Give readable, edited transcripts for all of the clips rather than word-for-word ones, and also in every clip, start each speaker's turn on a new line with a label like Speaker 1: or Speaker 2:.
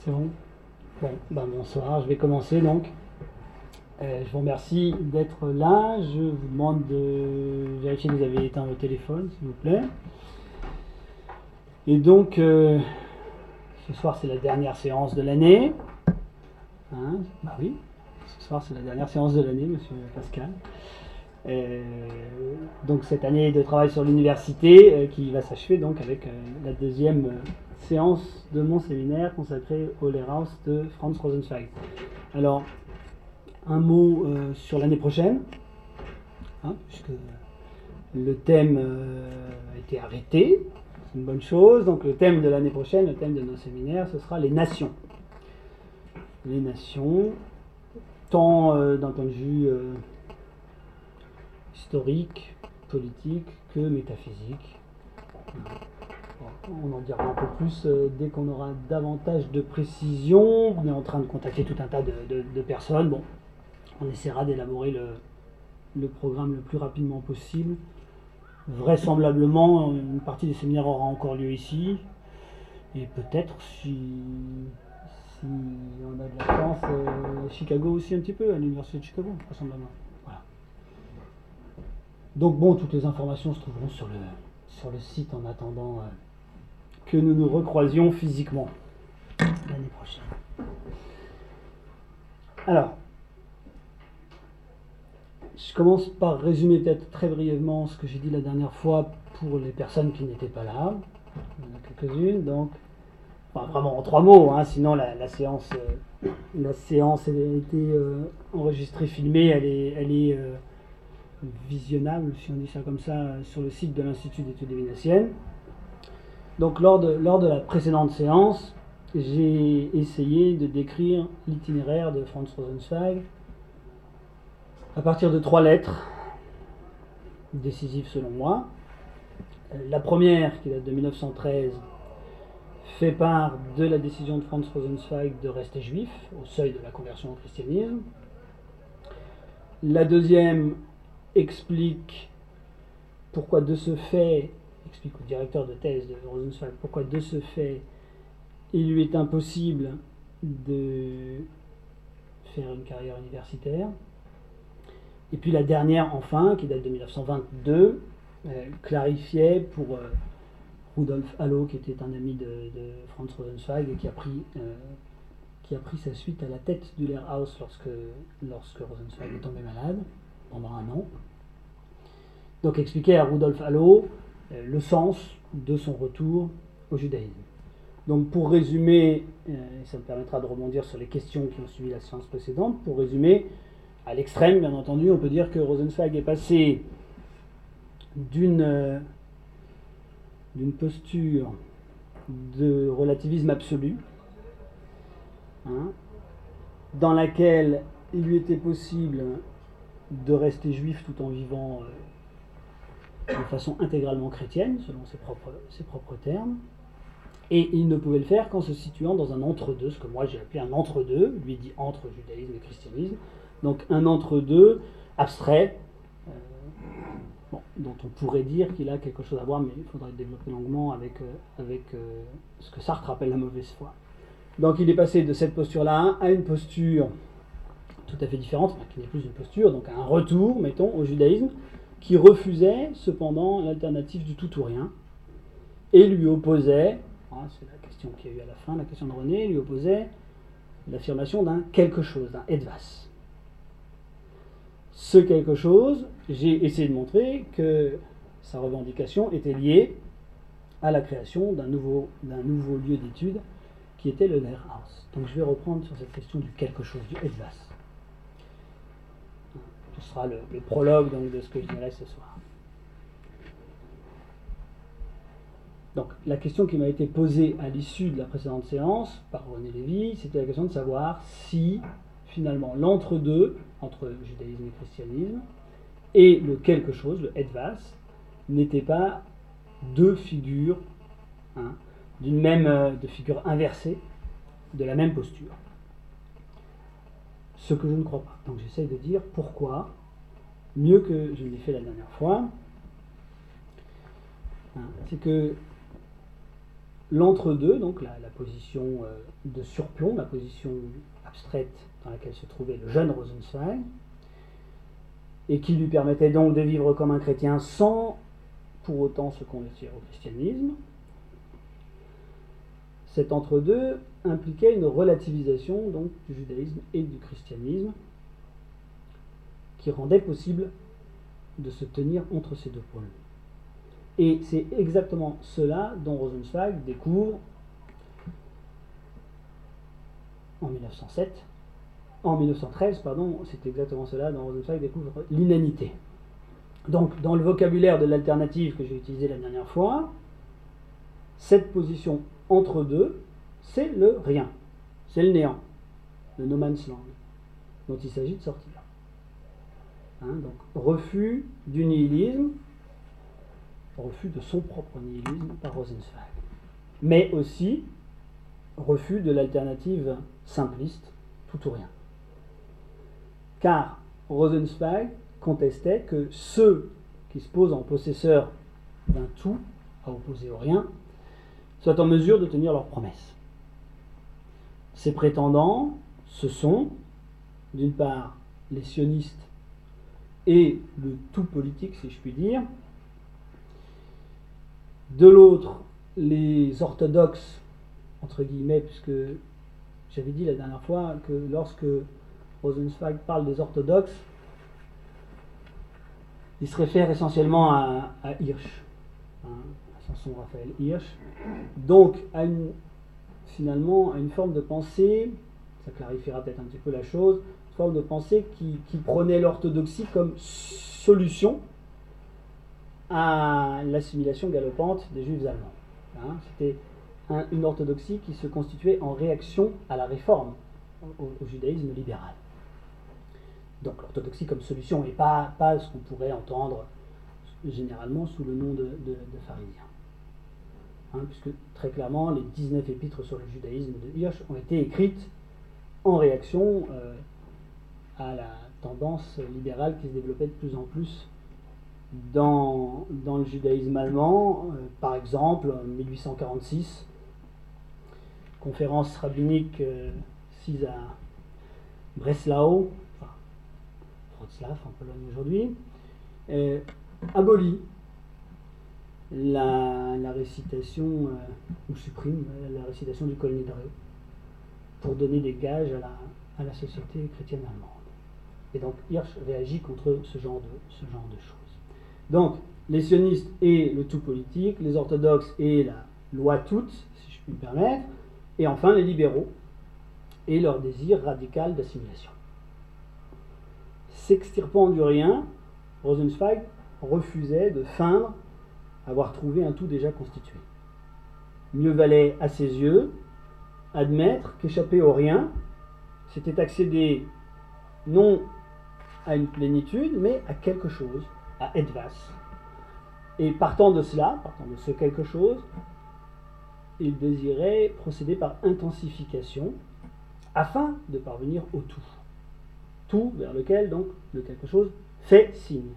Speaker 1: C'est bon? Bon, bonsoir, je vais commencer donc. Je vous remercie d'être là. Je vous demande de vérifier que vous avez éteint vos téléphones, s'il vous plaît. Et donc, ce soir, c'est la dernière séance de l'année. Hein? Bah oui, ce soir, c'est la dernière séance de l'année, monsieur Pascal. Donc, cette année de travail sur l'université qui va s'achever donc avec la deuxième séance de mon séminaire consacré au Lehrhaus de Franz Rosenzweig. Alors, un mot sur l'année prochaine, puisque le thème a été arrêté, c'est une bonne chose. Donc le thème de l'année prochaine, le thème de nos séminaires, ce sera les nations. Les nations, tant d'un point de vue historique, politique que métaphysique. On en dira un peu plus dès qu'on aura davantage de précision. On est en train de contacter tout un tas de personnes. Bon, on essaiera d'élaborer le programme le plus rapidement possible. Vraisemblablement, une partie des séminaires aura encore lieu ici. Et peut-être, si on a de la chance, Chicago aussi un petit peu, à l'université de Chicago, vraisemblablement. Voilà. Donc bon, toutes les informations se trouveront sur le site en attendant que nous nous recroisions physiquement l'année prochaine. Alors, je commence par résumer peut-être très brièvement ce que j'ai dit la dernière fois pour les personnes qui n'étaient pas là. Il y en a quelques-unes, donc vraiment en 3 mots, sinon la séance a été enregistrée, filmée, elle est visionnable, si on dit ça comme ça, sur le site de l'Institut d'études lévinassiennes. Donc lors de la précédente séance, j'ai essayé de décrire l'itinéraire de Franz Rosenzweig à partir de 3 lettres décisives selon moi. La première, qui date de 1913, fait part de la décision de Franz Rosenzweig de rester juif au seuil de la conversion au christianisme. La deuxième explique pourquoi de ce fait, explique au directeur de thèse de Rosenzweig, pourquoi de ce fait il lui est impossible de faire une carrière universitaire. Et puis la dernière, enfin, qui date de 1922, clarifiait pour Rudolf Hallo, qui était un ami de Franz Rosenzweig et qui a pris sa suite à la tête du Lehrhaus lorsque Rosenzweig est tombé malade pendant 1 an. Donc expliquait à Rudolf Hallo le sens de son retour au judaïsme. Donc pour résumer, et ça me permettra de rebondir sur les questions qui ont suivi la séance précédente, pour résumer, à l'extrême, bien entendu, on peut dire que Rosenzweig est passé d'une posture de relativisme absolu, dans laquelle il lui était possible de rester juif tout en vivant de façon intégralement chrétienne, selon ses propres termes, et il ne pouvait le faire qu'en se situant dans un entre-deux, ce que moi j'ai appelé un entre-deux, lui dit entre judaïsme et christianisme, donc un entre-deux abstrait, dont on pourrait dire qu'il a quelque chose à voir, mais il faudrait développer longuement avec ce que Sartre appelle la mauvaise foi. Donc il est passé de cette posture-là à une posture tout à fait différente, qui n'est plus une posture, donc un retour, mettons, au judaïsme, qui refusait cependant l'alternative du tout ou rien, et lui opposait, c'est la question qu'il y a eu à la fin, la question de René, lui opposait l'affirmation d'un quelque chose, d'un etwas. Ce quelque chose, j'ai essayé de montrer que sa revendication était liée à la création d'un nouveau lieu d'étude qui était le Lehrhaus. Donc je vais reprendre sur cette question du quelque chose, du etwas. Ce sera le prologue donc, de ce que je dirai ce soir. Donc la question qui m'a été posée à l'issue de la précédente séance par René Lévy, c'était la question de savoir si finalement l'entre-deux, entre judaïsme et christianisme, et le quelque chose, le etwas, n'étaient pas 2 figures, de figures inversées, de la même posture. Ce que je ne crois pas. Donc j'essaye de dire pourquoi, mieux que je l'ai fait la dernière fois, c'est que l'entre-deux, donc la position de surplomb, la position abstraite dans laquelle se trouvait le jeune Rosenzweig, et qui lui permettait donc de vivre comme un chrétien sans pour autant se convertir au christianisme. Cet entre-deux impliquait une relativisation donc, du judaïsme et du christianisme qui rendait possible de se tenir entre ces deux pôles. Et c'est exactement cela dont Rosenzweig découvre en 1913, c'est exactement cela dont Rosenzweig découvre l'inanité. Donc, dans le vocabulaire de l'alternative que j'ai utilisé la dernière fois, cette position entre deux, c'est le rien, c'est le néant, le no man's land, dont il s'agit de sortir. Donc, refus du nihilisme, refus de son propre nihilisme par Rosenzweig, mais aussi refus de l'alternative simpliste, tout ou rien. Car Rosenzweig contestait que ceux qui se posent en possesseurs d'un tout, à opposer au rien, soient en mesure de tenir leurs promesses. Ces prétendants, ce sont, d'une part, les sionistes et le tout politique, si je puis dire, de l'autre, les orthodoxes, entre guillemets, puisque j'avais dit la dernière fois que lorsque Rosenzweig parle des orthodoxes, il se réfère essentiellement à Hirsch, à Samson Raphaël Hirsch, donc finalement à une forme de pensée, ça clarifiera peut-être un petit peu la chose, une forme de pensée qui prônait l'orthodoxie comme solution à l'assimilation galopante des juifs allemands. C'était une orthodoxie qui se constituait en réaction à la réforme, au judaïsme libéral. Donc l'orthodoxie comme solution et pas ce qu'on pourrait entendre généralement sous le nom de pharisiens. Puisque très clairement les 19 épîtres sur le judaïsme de Hirsch ont été écrites en réaction à la tendance libérale qui se développait de plus en plus dans le judaïsme allemand. Par exemple, en 1846, conférence rabbinique sise à Breslau, Wrocław en Pologne aujourd'hui, abolit la récitation, ou supprime la récitation du Kol Nidre pour donner des gages à la société chrétienne allemande. Et donc Hirsch réagit contre ce genre de choses. Donc les sionistes et le tout politique, les orthodoxes et la loi toute, si je puis me permettre, et enfin les libéraux et leur désir radical d'assimilation. S'extirpant du rien, Rosenzweig refusait de feindre avoir trouvé un tout déjà constitué. Mieux valait, à ses yeux, admettre qu'échapper au rien, c'était accéder non à une plénitude, mais à quelque chose, à etwas. Et partant de cela, partant de ce quelque chose, il désirait procéder par intensification afin de parvenir au tout. Tout vers lequel, donc, le quelque chose fait signe.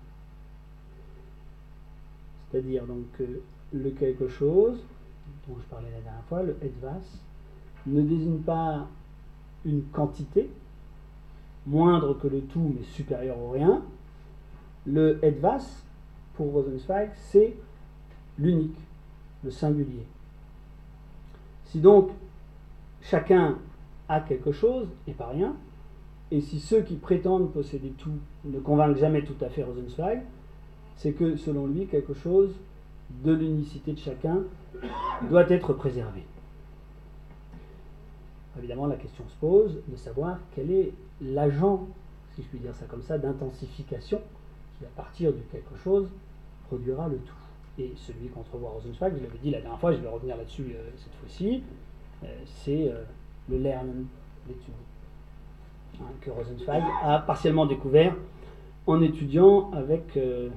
Speaker 1: C'est-à-dire, donc, que le quelque chose, dont je parlais la dernière fois, le etwas, ne désigne pas une quantité, moindre que le tout, mais supérieure au rien. Le etwas, pour Rosenzweig, c'est l'unique, le singulier. Si donc chacun a quelque chose et pas rien, et si ceux qui prétendent posséder tout ne convainquent jamais tout à fait Rosenzweig, c'est que selon lui quelque chose de l'unicité de chacun doit être préservé. Évidemment, la question se pose de savoir quel est l'agent, si je puis dire ça comme ça, d'intensification qui, à partir de quelque chose, produira le tout. Et celui qu'entrevoit Rosenzweig, je l'avais dit la dernière fois, je vais revenir là-dessus cette fois-ci, c'est le Lernen, l'étude, que Rosenzweig a partiellement découvert en étudiant avec le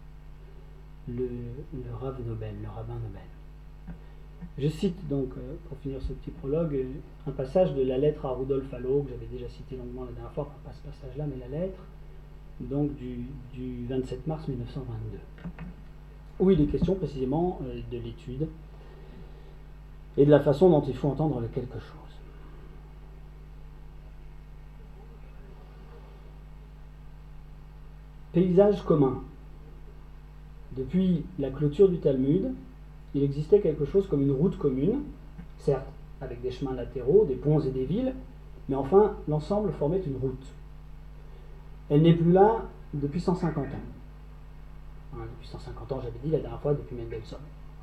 Speaker 1: Rav Nobel, le rabbin Nobel. Je cite donc, pour finir ce petit prologue, un passage de la lettre à Rudolf Allo, que j'avais déjà cité longuement la dernière fois, pas ce passage-là, mais la lettre, donc du 27 mars 1922, où il est question précisément de l'étude et de la façon dont il faut entendre le quelque chose. Paysage commun. Depuis la clôture du Talmud, il existait quelque chose comme une route commune, certes avec des chemins latéraux, des ponts et des villes, mais enfin l'ensemble formait une route. Elle n'est plus là depuis 150 ans. Depuis 150 ans, j'avais dit la dernière fois, depuis Mendelssohn.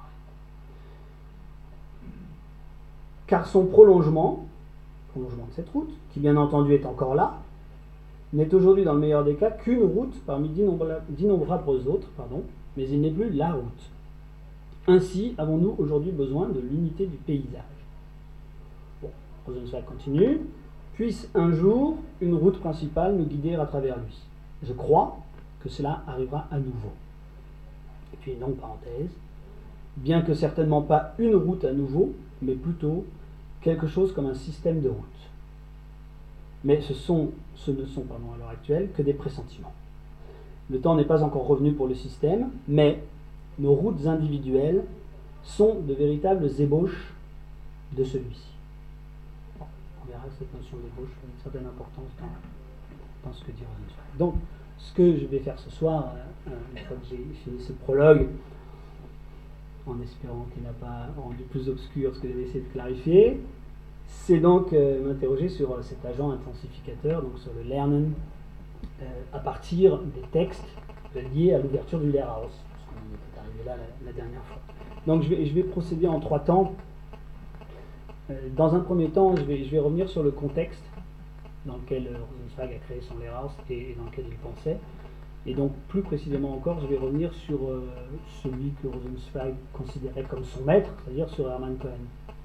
Speaker 1: Car son prolongement de cette route, qui bien entendu est encore là, n'est aujourd'hui dans le meilleur des cas qu'une route parmi d'innombrables autres, mais il n'est plus la route. Ainsi avons-nous aujourd'hui besoin de l'unité du paysage. Bon, Rosenzweig continue. Puisse un jour une route principale nous guider à travers lui. Je crois que cela arrivera à nouveau. Et puis, donc, parenthèse, bien que certainement pas une route à nouveau, mais plutôt quelque chose comme un système de route. Mais ce ne sont à l'heure actuelle que des pressentiments. Le temps n'est pas encore revenu pour le système, mais nos routes individuelles sont de véritables ébauches de celui-ci. Bon, on verra que cette notion d'ébauche a une certaine importance dans ce que dit Rosenzweig. Donc, ce que je vais faire ce soir, une fois que j'ai fini ce prologue, en espérant qu'il n'a pas rendu plus obscur ce que j'avais essayé de clarifier, c'est donc m'interroger sur cet agent intensificateur, donc sur le Lernen, à partir des textes liés à l'ouverture du Lehrhaus, parce qu'on était arrivé là la dernière fois. Donc je vais procéder en 3 temps. Dans un premier temps, je vais revenir sur le contexte dans lequel Rosenzweig a créé son Lehrhaus et dans lequel il pensait. Et donc plus précisément encore, je vais revenir sur celui que Rosenzweig considérait comme son maître, c'est-à-dire sur Hermann Cohen.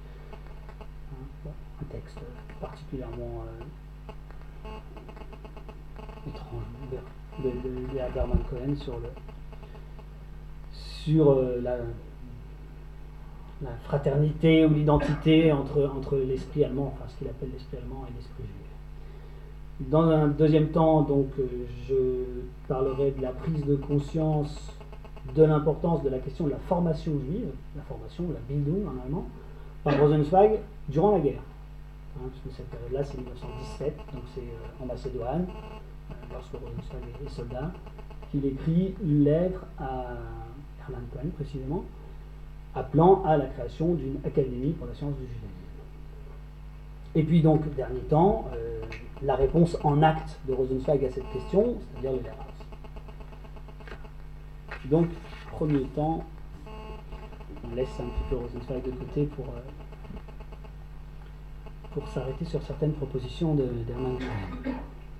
Speaker 1: Un texte particulièrement étrange de Hermann Cohen sur la fraternité ou l'identité entre l'esprit allemand, enfin ce qu'il appelle l'esprit allemand et l'esprit juif. Dans un deuxième temps, donc, je parlerai de la prise de conscience de l'importance de la question de la formation juive, la Bildung en allemand, par Rosenzweig durant la guerre. Parce que cette période-là, c'est 1917, donc c'est en Macédoine, lorsque Rosenzweig est soldat, qu'il écrit une lettre à Hermann Cohen, précisément, appelant à la création d'une académie pour la science du judaïsme. Et puis donc, dernier temps, la réponse en acte de Rosenzweig à cette question, c'est-à-dire le Lehrhaus. Donc, premier temps, on laisse un petit peu Rosenzweig de côté pour s'arrêter sur certaines propositions d'Hermann Cohen.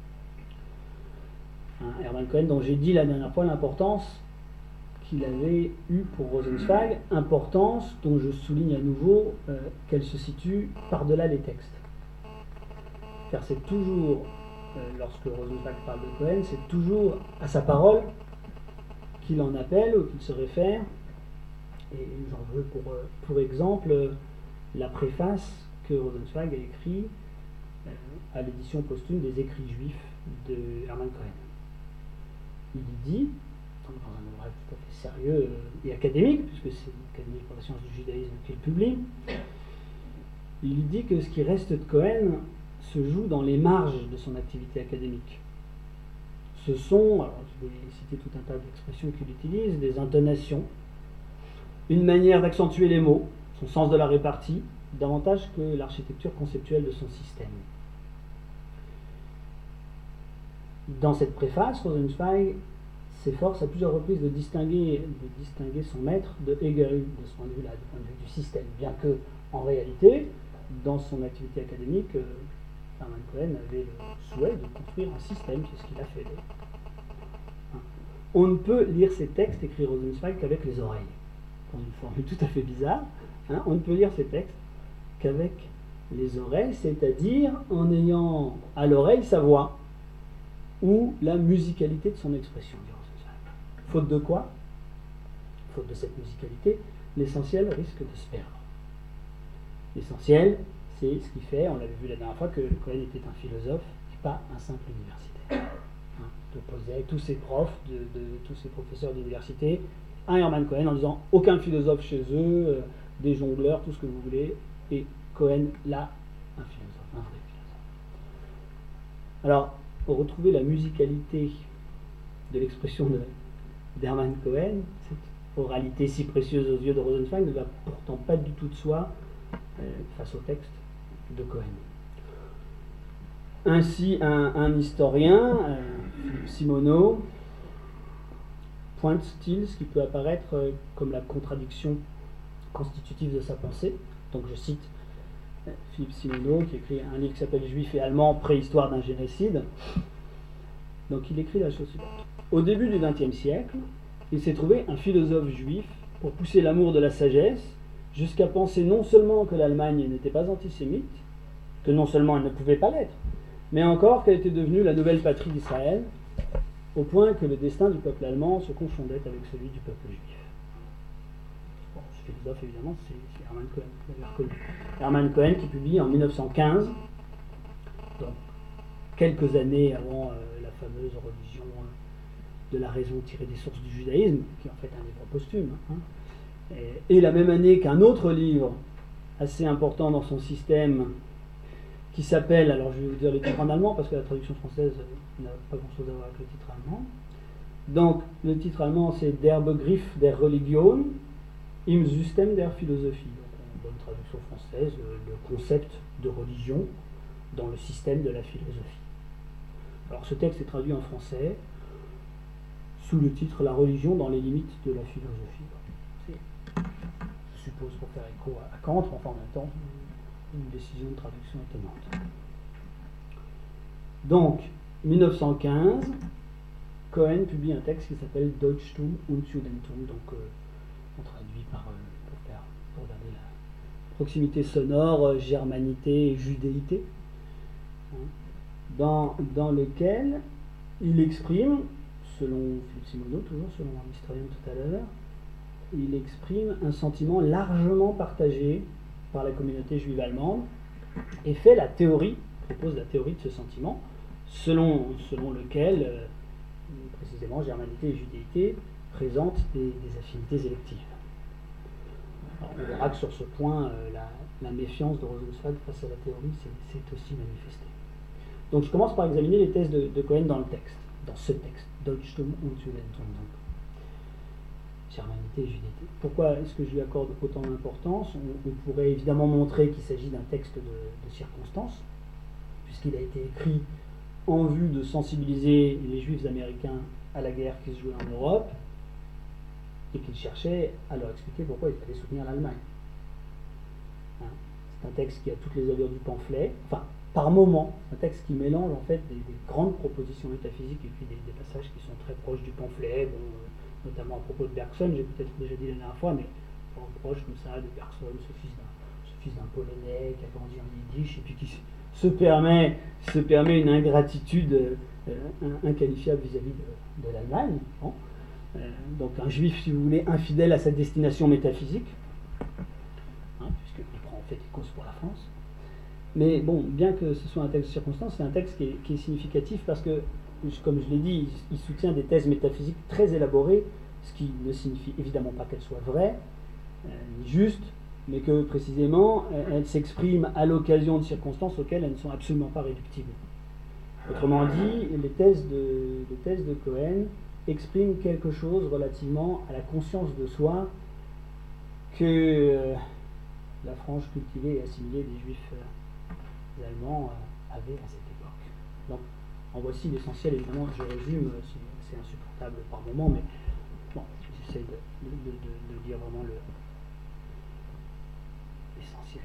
Speaker 1: Hermann Cohen, dont j'ai dit la dernière fois l'importance qu'il avait eue pour Rosenzweig, importance dont je souligne à nouveau qu'elle se situe par-delà les textes. Car c'est toujours, lorsque Rosenzweig parle de Cohen, c'est toujours à sa parole qu'il en appelle ou qu'il se réfère. Et j'en veux pour exemple la préface que Rosenzweig a écrit à l'édition posthume des Écrits juifs de Hermann Cohen. Il y dit, dans un ouvrage tout à fait sérieux et académique, puisque c'est l'Académie pour la science du judaïsme qu'il publie, il dit que ce qui reste de Cohen se joue dans les marges de son activité académique. Ce sont, alors je vais citer tout un tas d'expressions qu'il utilise, des intonations, une manière d'accentuer les mots, son sens de la répartie, davantage que l'architecture conceptuelle de son système. Dans cette préface, Rosenzweig s'efforce à plusieurs reprises de distinguer son maître de Hegel de ce point de vue-là, du point de vue du système, bien que, en réalité, dans son activité académique, Hermann Cohen avait le souhait de construire un système, c'est ce qu'il a fait. On ne peut lire ces textes, écrit Rosenzweig, qu'avec les oreilles. Dans une formule tout à fait bizarre, on ne peut lire ces textes qu'avec les oreilles, c'est-à-dire en ayant à l'oreille sa voix ou la musicalité de son expression. Faute de quoi? Faute de cette musicalité, l'essentiel risque de se perdre. L'essentiel, c'est ce qui fait, on l'avait vu la dernière fois, que Cohen était un philosophe et pas un simple universitaire. D'opposer tous ses profs, tous ses professeurs d'université à Hermann Cohen en disant aucun philosophe chez eux, des jongleurs, tout ce que vous voulez, et Cohen, là, un philosophe, un vrai philosophe. Alors, pour retrouver la musicalité de l'expression d'Hermann Cohen, cette oralité si précieuse aux yeux de Rosenzweig ne va pourtant pas du tout de soi face au texte de Cohen. Ainsi, un historien, Philippe Simoneau, pointe-t-il ce qui peut apparaître comme la contradiction constitutive de sa pensée. Donc je cite Philippe Simoneau qui écrit un livre qui s'appelle Juifs et Allemands, préhistoire d'un génocide. Donc il écrit la chose suivante. Au début du XXe siècle, il s'est trouvé un philosophe juif pour pousser l'amour de la sagesse jusqu'à penser non seulement que l'Allemagne n'était pas antisémite, que non seulement elle ne pouvait pas l'être, mais encore qu'elle était devenue la nouvelle patrie d'Israël, au point que le destin du peuple allemand se confondait avec celui du peuple juif. Bon, ce philosophe, évidemment, c'est Hermann Cohen, vous l'avez reconnu. Hermann Cohen qui publie en 1915, donc quelques années avant la fameuse religion de la raison tirée des sources du judaïsme, qui est en fait un livre posthume, et la même année qu'un autre livre assez important dans son système, qui s'appelle, alors je vais vous dire le titre en allemand, parce que la traduction française n'a pas grand-chose à voir avec le titre allemand. Donc, le titre allemand, c'est Der Begriff der Religion im System der Philosophie. Donc, une bonne traduction française, le concept de religion dans le système de la philosophie. Alors, ce texte est traduit en français sous le titre La religion dans les limites de la philosophie. Je suppose pour faire écho à Kant, mais enfin en même temps, une décision de traduction étonnante. Donc, 1915, Cohen publie un texte qui s'appelle Deutschtum und Judentum, donc on traduit pour garder la proximité sonore, germanité et judéité, dans lequel il exprime, selon Philippe Simoneau, toujours selon un historien tout à l'heure, il exprime un sentiment largement partagé par la communauté juive allemande et fait la théorie, propose la théorie de ce sentiment, selon lequel, précisément, germanité et judéité présentent des affinités électives. Alors, on verra que sur ce point, la méfiance de Rosenzweig face à la théorie s'est aussi manifestée. Donc je commence par examiner les thèses de Cohen dans ce texte, Deutschtum und Judentum, donc germanité et judéité. Pourquoi est-ce que je lui accorde autant d'importance ? On pourrait évidemment montrer qu'il s'agit d'un texte de circonstance, puisqu'il a été écrit en vue de sensibiliser les juifs américains à la guerre qui se jouait en Europe, et qu'il cherchait à leur expliquer pourquoi il fallait soutenir l'Allemagne. C'est un texte qui a toutes les allures du pamphlet, enfin, par moments, un texte qui mélange en fait des grandes propositions métaphysiques et puis des passages qui sont très proches du pamphlet, notamment à propos de Bergson, j'ai peut-être déjà dit la dernière fois, mais proche comme ça de Bergson, ce fils d'un Polonais qui a grandi en yiddish et puis qui se permet une ingratitude inqualifiable vis-à-vis de l'Allemagne. Bon. Donc un juif, si vous voulez, infidèle à sa destination métaphysique, puisqu'il prend en fait des causes pour la France. Mais bon, bien que ce soit un texte de circonstance, c'est un texte qui est significatif parce que, comme je l'ai dit, il soutient des thèses métaphysiques très élaborées, ce qui ne signifie évidemment pas qu'elles soient vraies, ni justes, mais que précisément elles s'expriment à l'occasion de circonstances auxquelles elles ne sont absolument pas réductibles. Autrement dit, les thèses de Cohen expriment quelque chose relativement à la conscience de soi que la frange cultivée et assimilée des juifs allemands avait à cette époque. Donc, en voici l'essentiel, évidemment, je résume, c'est insupportable par moment, mais bon, j'essaie de dire vraiment l'essentiel.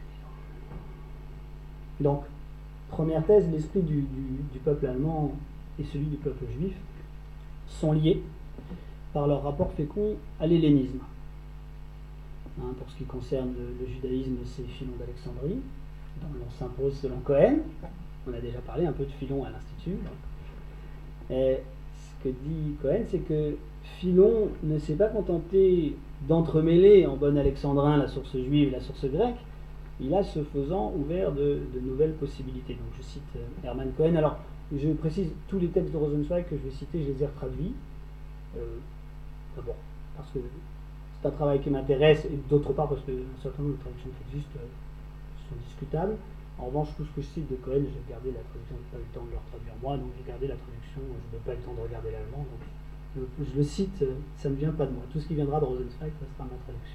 Speaker 1: Donc, première thèse, l'esprit du peuple allemand et celui du peuple juif sont liés par leur rapport fécond à l'hellénisme. Pour ce qui concerne le judaïsme, c'est Philon d'Alexandrie, dont l'on s'impose selon Cohen. On a déjà parlé un peu de Philon à l'Institut. Et ce que dit Cohen, c'est que Philon ne s'est pas contenté d'entremêler en bon alexandrin la source juive et la source grecque. Il a, ce faisant, ouvert de nouvelles possibilités. Donc je cite Hermann Cohen. Alors, je précise, tous les textes de Rosenzweig que je vais citer, je les ai retraduits. D'abord, parce que c'est un travail qui m'intéresse, et d'autre part parce qu'un certain nombre de traductions qui existent sont discutables. En revanche, tout ce que je cite de Cohen, j'ai gardé la traduction, je n'ai pas eu le temps de le retraduire moi, donc j'ai gardé la traduction, je n'ai pas eu le temps de regarder l'allemand, donc je le cite, ça ne vient pas de moi. Tout ce qui viendra de Rosenzweig, ça sera ma traduction.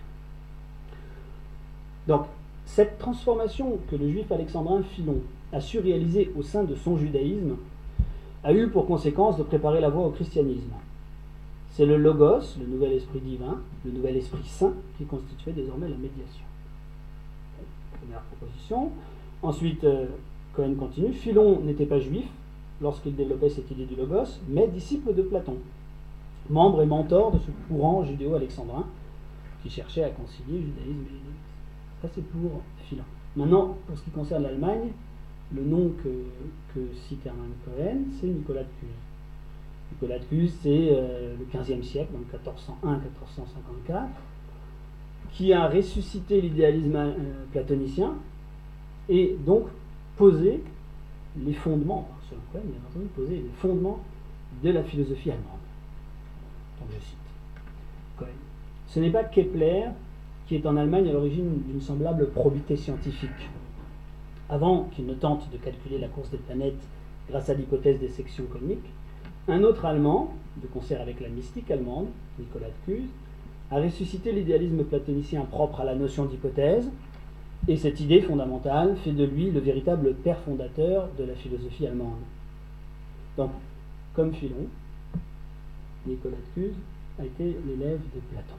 Speaker 1: Donc, cette transformation que le juif alexandrin Philon a su réaliser au sein de son judaïsme a eu pour conséquence de préparer la voie au christianisme. C'est le Logos, le nouvel esprit divin, le nouvel esprit saint, qui constituait désormais la médiation. Première proposition. Ensuite, Cohen continue. Philon n'était pas juif lorsqu'il développait cette idée du Logos, mais disciple de Platon, membre et mentor de ce courant judéo-alexandrin qui cherchait à concilier judaïsme et hellénisme. Ça, c'est pour Philon. Maintenant, pour ce qui concerne l'Allemagne, le nom que cite Hermann Cohen, c'est Nicolas de Cuse. Nicolas de Cuse, c'est le XVe siècle, donc 1401-1454, qui a ressuscité l'idéalisme platonicien et donc posé les fondements, selon Cohen, bien entendu, posé les fondements de la philosophie allemande. Donc je cite Cohen. Ce n'est pas Kepler qui est en Allemagne à l'origine d'une semblable probité scientifique. Avant qu'il ne tente de calculer la course des planètes grâce à l'hypothèse des sections cosmiques, un autre Allemand, de concert avec la mystique allemande, Nicolas de Cuse, a ressuscité l'idéalisme platonicien propre à la notion d'hypothèse, et cette idée fondamentale fait de lui le véritable père fondateur de la philosophie allemande. Donc, comme Philon, Nicolas de Cuse a été l'élève de Platon.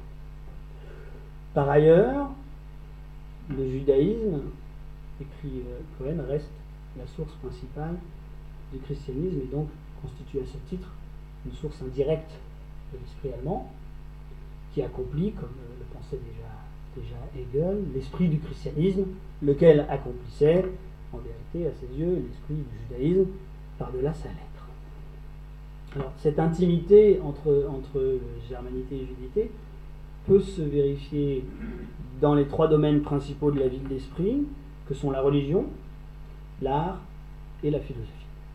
Speaker 1: Par ailleurs, le judaïsme, écrit Cohen, reste la source principale du christianisme et donc constitue à ce titre une source indirecte de l'esprit allemand qui accomplit, comme le pensait déjà Hegel, l'esprit du christianisme, lequel accomplissait en vérité à ses yeux l'esprit du judaïsme par-delà sa lettre. Alors cette intimité entre germanité et judéité peut se vérifier dans les trois domaines principaux de la vie de l'esprit, que sont la religion, l'art et la philosophie.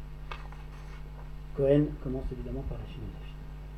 Speaker 1: Cohen commence évidemment par la philosophie.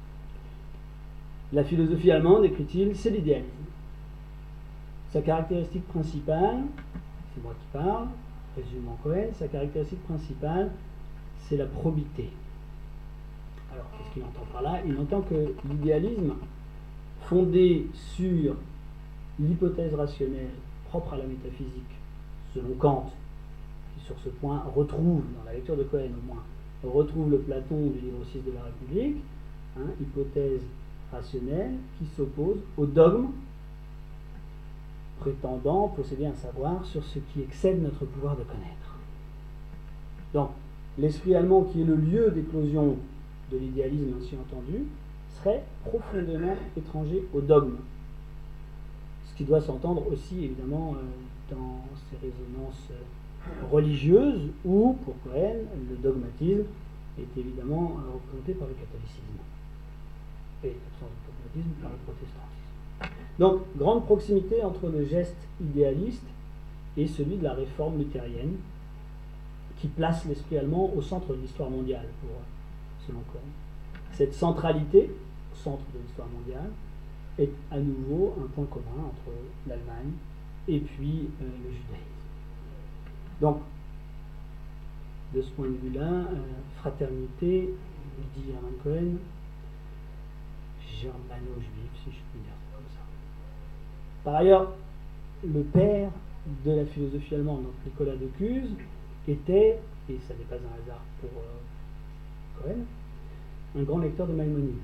Speaker 1: La philosophie allemande, écrit-il, c'est l'idéalisme. Sa caractéristique principale, c'est moi qui parle, résumant Cohen, sa caractéristique principale, c'est la probité. Alors, qu'est-ce qu'il entend par là? Il entend que l'idéalisme, fondé sur l'hypothèse rationnelle propre à la métaphysique, selon Kant, qui sur ce point retrouve, dans la lecture de Cohen au moins, retrouve le Platon du livre 6 de la République, hypothèse rationnelle qui s'oppose au dogme prétendant posséder un savoir sur ce qui excède notre pouvoir de connaître. Donc, l'esprit allemand, qui est le lieu d'éclosion de l'idéalisme ainsi entendu, serait profondément étranger au dogme. Ce qui doit s'entendre aussi, évidemment, dans ses résonances religieuses, où, pour Cohen, le dogmatisme est évidemment représenté par le catholicisme. Et l'absence de dogmatisme par le protestantisme. Donc, grande proximité entre le geste idéaliste et celui de la réforme luthérienne, qui place l'esprit allemand au centre de l'histoire mondiale, selon Cohen. Cette centralité, au centre de l'histoire mondiale, est à nouveau un point commun entre l'Allemagne et puis le judaïsme. Donc, de ce point de vue-là, fraternité, dit Hermann Cohen, germano-juif, si je puis dire ça comme ça. Par ailleurs, le père de la philosophie allemande, donc Nicolas de Cuse, était, et ça n'est pas un hasard pour Cohen, un grand lecteur de Maïmonide.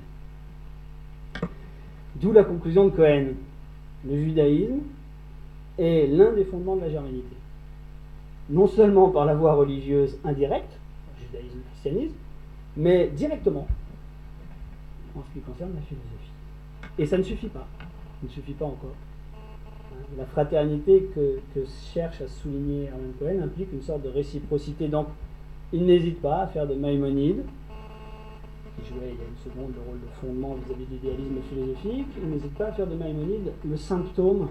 Speaker 1: D'où la conclusion de Cohen. Le judaïsme est l'un des fondements de la germanité. Non seulement par la voie religieuse indirecte, judaïsme, christianisme, mais directement en ce qui concerne la philosophie. Et ça ne suffit pas. Ça ne suffit pas encore. La fraternité que cherche à souligner Hermann Cohen implique une sorte de réciprocité. Donc, il n'hésite pas à faire de Maïmonide, qui jouait il y a une seconde le rôle de fondement vis-à-vis de l'idéalisme philosophique, il n'hésite pas à faire de Maïmonide le symptôme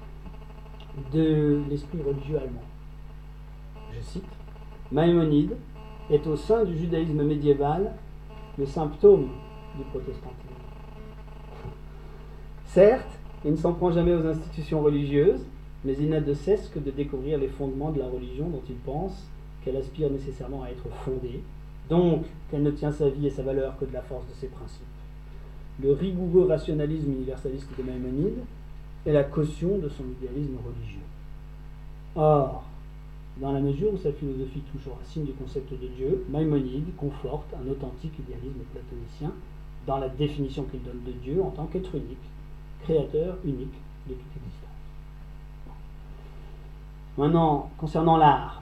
Speaker 1: de l'esprit religieux allemand. Je cite, Maïmonide est au sein du judaïsme médiéval le symptôme du protestantisme. Certes, Il ne s'en prend jamais aux institutions religieuses, mais il n'a de cesse que de découvrir les fondements de la religion dont il pense qu'elle aspire nécessairement à être fondée, donc qu'elle ne tient sa vie et sa valeur que de la force de ses principes. Le rigoureux rationalisme universaliste de Maïmonide est la caution de son idéalisme religieux. Or, dans la mesure où sa philosophie touche aux racines du concept de Dieu, Maïmonide conforte un authentique idéalisme platonicien dans la définition qu'il donne de Dieu en tant qu'être unique, créateur unique de toute existence. Maintenant, concernant l'art,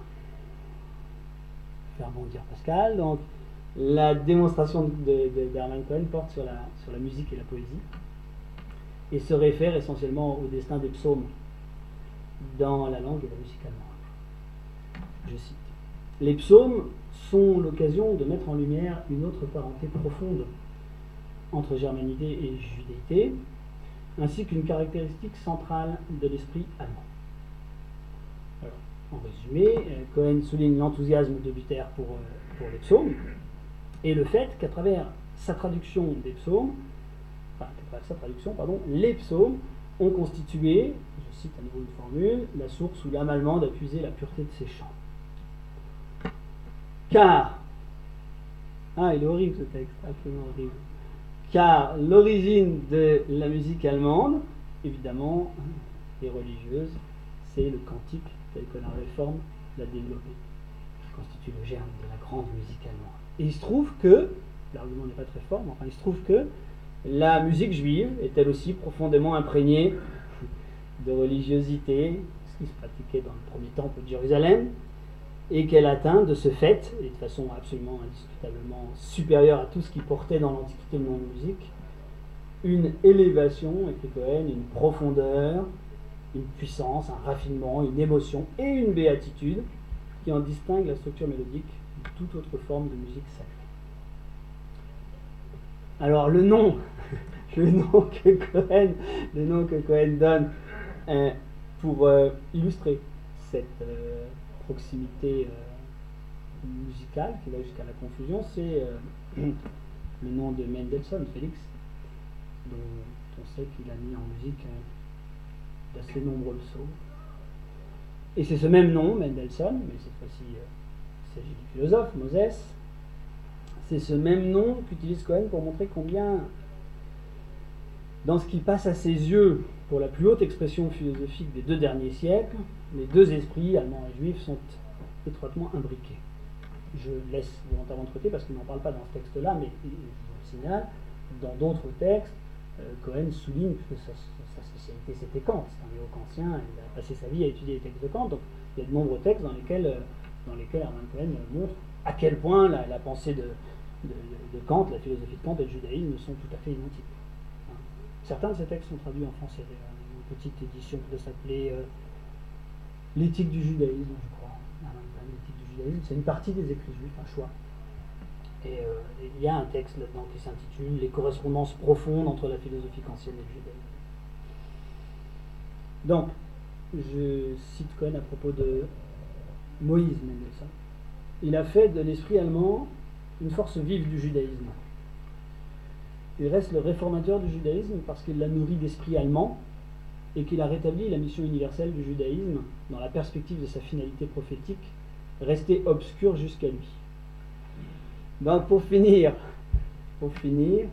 Speaker 1: je vais rebondir Pascal, donc la démonstration d'Hermann Cohen porte sur la musique et la poésie et se réfère essentiellement au destin des psaumes dans la langue et la musique allemande. Je cite: les psaumes sont l'occasion de mettre en lumière une autre parenté profonde entre germanité et judéité, ainsi qu'une caractéristique centrale de l'esprit allemand. Alors, en résumé, Cohen souligne l'enthousiasme de Luther pour les psaumes et le fait qu'à travers sa traduction des psaumes, les psaumes ont constitué, je cite à nouveau une formule, la source où l'âme allemande a puisé la pureté de ses chants. Car, il est horrible ce texte, absolument horrible. Car l'origine de la musique allemande, évidemment, et religieuse, c'est le cantique tel que la Réforme l'a développé, qui constitue le germe de la grande musique allemande. Et il se trouve que, l'argument n'est pas très fort, mais enfin il se trouve que la musique juive est elle aussi profondément imprégnée de religiosité, ce qui se pratiquait dans le premier temple de Jérusalem, et qu'elle atteint de ce fait, et de façon absolument indiscutablement supérieure à tout ce qui portait dans l'Antiquité le nom de musique, une élévation, écrit Cohen, une profondeur, une puissance, un raffinement, une émotion et une béatitude qui en distingue la structure mélodique de toute autre forme de musique sacrée. Alors le nom que Cohen donne pour illustrer cette proximité musicale qui va jusqu'à la confusion, c'est le nom de Mendelssohn, Félix, dont on sait qu'il a mis en musique d'assez nombreux psaumes. Et c'est ce même nom, Mendelssohn, mais cette fois-ci il s'agit du philosophe, Moses, c'est ce même nom qu'utilise Cohen pour montrer combien, dans ce qui passe à ses yeux pour la plus haute expression philosophique des 2 derniers siècles, les 2 esprits, allemands et juifs, sont étroitement imbriqués. Je laisse volontairement de côté parce qu'il n'en parle pas dans ce texte-là, mais je vous le signale, dans d'autres textes, Cohen souligne que sa spécialité c'était Kant, c'est un néo-kantien, il a passé sa vie à étudier les textes de Kant, donc il y a de nombreux textes dans lesquels Hermann Cohen montre à quel point la pensée de Kant, la philosophie de Kant et le judaïsme sont tout à fait identiques. Certains de ces textes sont traduits en français. Une petite édition qui doit s'appeler L'éthique du judaïsme, je crois. L'éthique du judaïsme, c'est une partie des écrits juifs, un choix. Et il y a un texte là-dedans qui s'intitule Les correspondances profondes entre la philosophie kantienne et le judaïsme. Donc, je cite Cohen à propos de Moïse Mendelssohn. Il a fait de l'esprit allemand une force vive du judaïsme. Il reste le réformateur du judaïsme parce qu'il l'a nourri d'esprit allemand et qu'il a rétabli la mission universelle du judaïsme dans la perspective de sa finalité prophétique, restée obscure jusqu'à lui. Donc pour finir, Cohen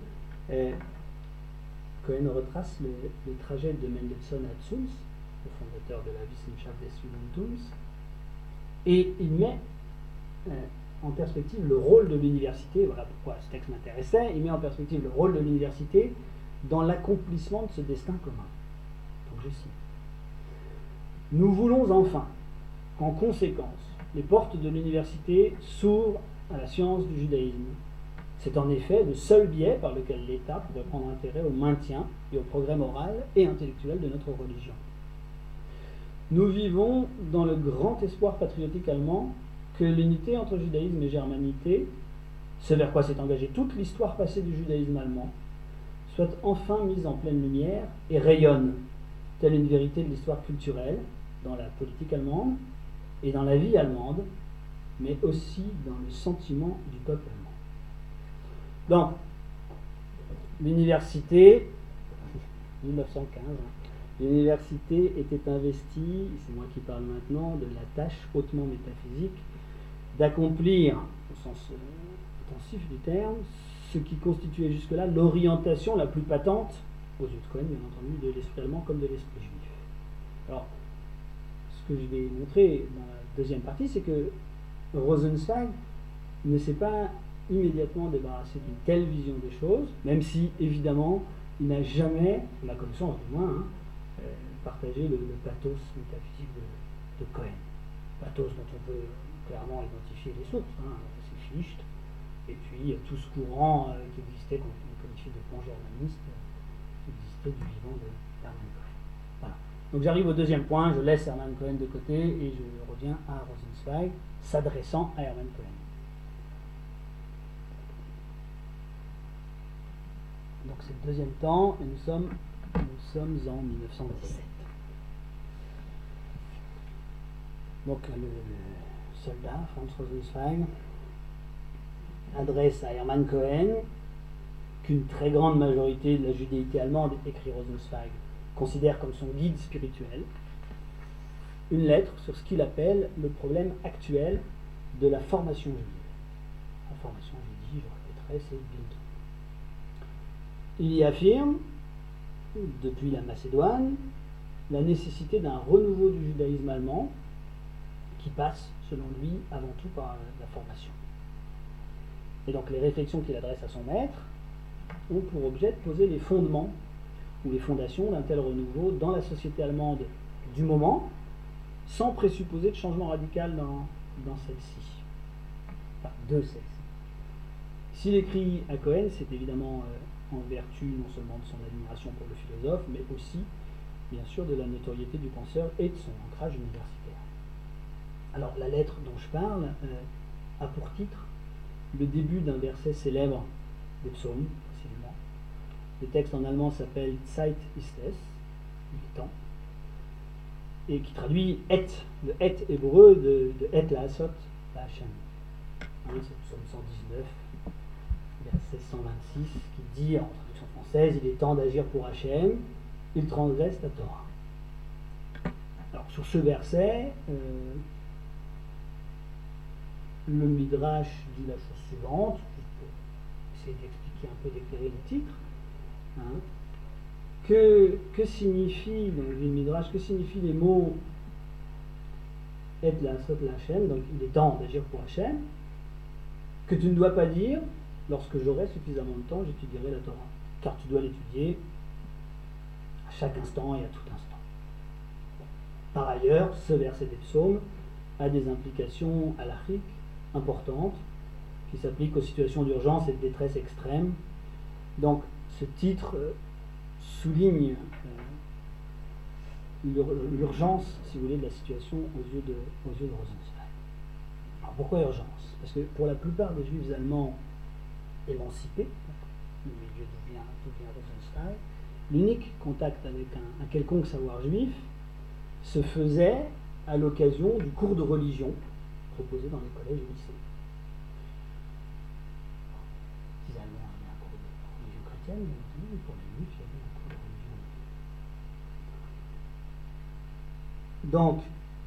Speaker 1: retrace le trajet de Mendelssohn à Zuns, le fondateur de la Wissenschaft des Judentums, et il met en perspective le rôle de l'université, voilà pourquoi ce texte m'intéressait, il met en perspective le rôle de l'université dans l'accomplissement de ce destin commun. Donc je cite: nous voulons enfin qu'en conséquence, les portes de l'université s'ouvrent à la science du judaïsme. C'est en effet le seul biais par lequel l'État pourrait prendre intérêt au maintien et au progrès moral et intellectuel de notre religion. Nous vivons dans le grand espoir patriotique allemand que l'unité entre judaïsme et germanité, ce vers quoi s'est engagée toute l'histoire passée du judaïsme allemand, soit enfin mise en pleine lumière et rayonne, telle une vérité de l'histoire culturelle, dans la politique allemande et dans la vie allemande, mais aussi dans le sentiment du peuple allemand. Donc, l'université 1915. L'université était investie, c'est moi qui parle maintenant, de la tâche hautement métaphysique d'accomplir, au sens intensif du terme, ce qui constituait jusque-là l'orientation la plus patente, aux yeux de Cohen bien entendu, de l'esprit allemand comme de l'esprit juif. Alors, ce que je vais montrer dans la deuxième partie, c'est que Rosenzweig ne s'est pas immédiatement débarrassé d'une telle vision des choses, même si, évidemment, il n'a jamais, à ma connaissance du moins, partagé le pathos métaphysique de Cohen. Pathos dont on peut clairement identifier les sources, c'est Fichte, et puis tout ce courant qui existait, qu'on qualifie de pan-germaniste, qui existait du vivant de Hermann Cohen. Voilà. Donc j'arrive au deuxième point, je laisse Hermann Cohen de côté et je reviens à Rosenzweig, s'adressant à Hermann Cohen. Donc c'est le deuxième temps, et nous sommes en 1917. Donc le soldat, Franz Rosenzweig, adresse à Hermann Cohen qu'une très grande majorité de la judéité allemande, écrit Rosenzweig, considère comme son guide spirituel, une lettre sur ce qu'il appelle le problème actuel de la formation juive. La formation, j'ai dit, je répéterai, c'est Bildung. Il y affirme, depuis la Macédoine, la nécessité d'un renouveau du judaïsme allemand qui passe, selon lui, avant tout par la formation. Et donc les réflexions qu'il adresse à son maître ont pour objet de poser les fondements ou les fondations d'un tel renouveau dans la société allemande du moment, sans présupposer de changement radical dans celle-ci, enfin de celle-ci. S'il écrit à Cohen, c'est évidemment en vertu non seulement de son admiration pour le philosophe, mais aussi, bien sûr, de la notoriété du penseur et de son ancrage universitaire. Alors, la lettre dont je parle a pour titre le début d'un verset célèbre des psaumes, précisément. Le texte en allemand s'appelle Zeit ist es, il est temps, et qui traduit et, le et hébreu de et lasot, la Hachem. C'est le psaume 119, verset 126, qui dit en traduction française, il est temps d'agir pour Hachem, il transgresse la Torah. Alors sur ce verset, le Midrash dit la chose suivante, pour essayer d'expliquer un peu, d'éclairer le titre. Que signifie, dans le Midrash, que signifient les mots et lasot la Hachem, donc il est temps d'agir pour Hachem, que tu ne dois pas dire, lorsque j'aurai suffisamment de temps, j'étudierai la Torah. Car tu dois l'étudier à chaque instant et à tout instant. Par ailleurs, ce verset des psaumes a des implications halachiques importantes qui s'appliquent aux situations d'urgence et de détresse extrême. Donc, ce titre souligne l'urgence, si vous voulez, de la situation aux yeux de Rosenzweig. Alors, pourquoi urgence? Parce que pour la plupart des juifs allemands émancipés, au milieu d'où vient Rosenzweig, l'unique contact avec un quelconque savoir juif se faisait à l'occasion du cours de religion proposé dans les collèges et lycées. Les Allemands avaient un cours de religion chrétienne, mais pour les juifs, il y avait un cours de religion. Donc,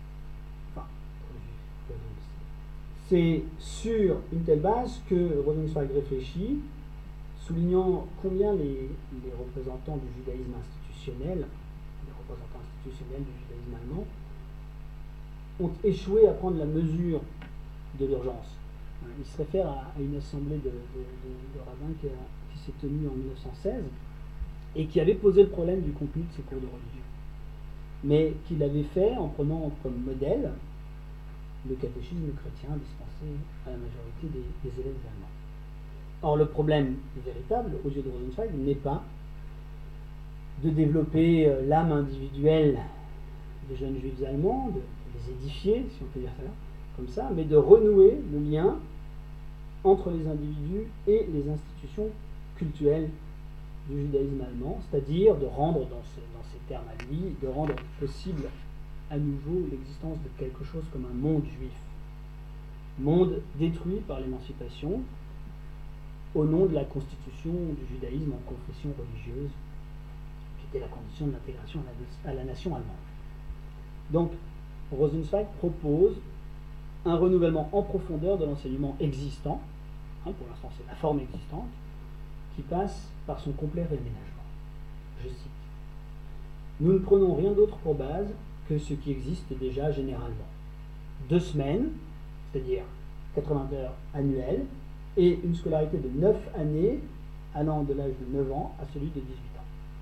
Speaker 1: c'est sur une telle base que Rosenzweig réfléchit, soulignant combien les représentants du judaïsme institutionnel, les représentants institutionnels du judaïsme allemand, ont échoué à prendre la mesure de l'urgence. Il se réfère à une assemblée de rabbins qui s'est tenue en 1916 et qui avait posé le problème du contenu de ces cours de religion, mais qu'il avait fait en prenant comme modèle le catéchisme chrétien dispensé à la majorité des élèves allemands. Or, le problème véritable, aux yeux de Rosenzweig, n'est pas de développer l'âme individuelle des jeunes juifs allemands, de les édifier, si on peut dire ça comme ça, mais de renouer le lien entre les individus et les institutions cultuelles du judaïsme allemand, c'est-à-dire de rendre, dans ces termes à lui, de rendre possible à nouveau l'existence de quelque chose comme un monde juif. Monde détruit par l'émancipation au nom de la constitution du judaïsme en confession religieuse, qui c'était la condition de l'intégration à la nation allemande. Donc, Rosenzweig propose un renouvellement en profondeur de l'enseignement existant, pour l'instant c'est la forme existante, qui passe par son complet réaménagement. Je cite. Nous ne prenons rien d'autre pour base que ce qui existe déjà généralement. 2 semaines, c'est-à-dire 80 heures annuelles, et une scolarité de 9 années allant de l'âge de 9 ans à celui de 18 ans.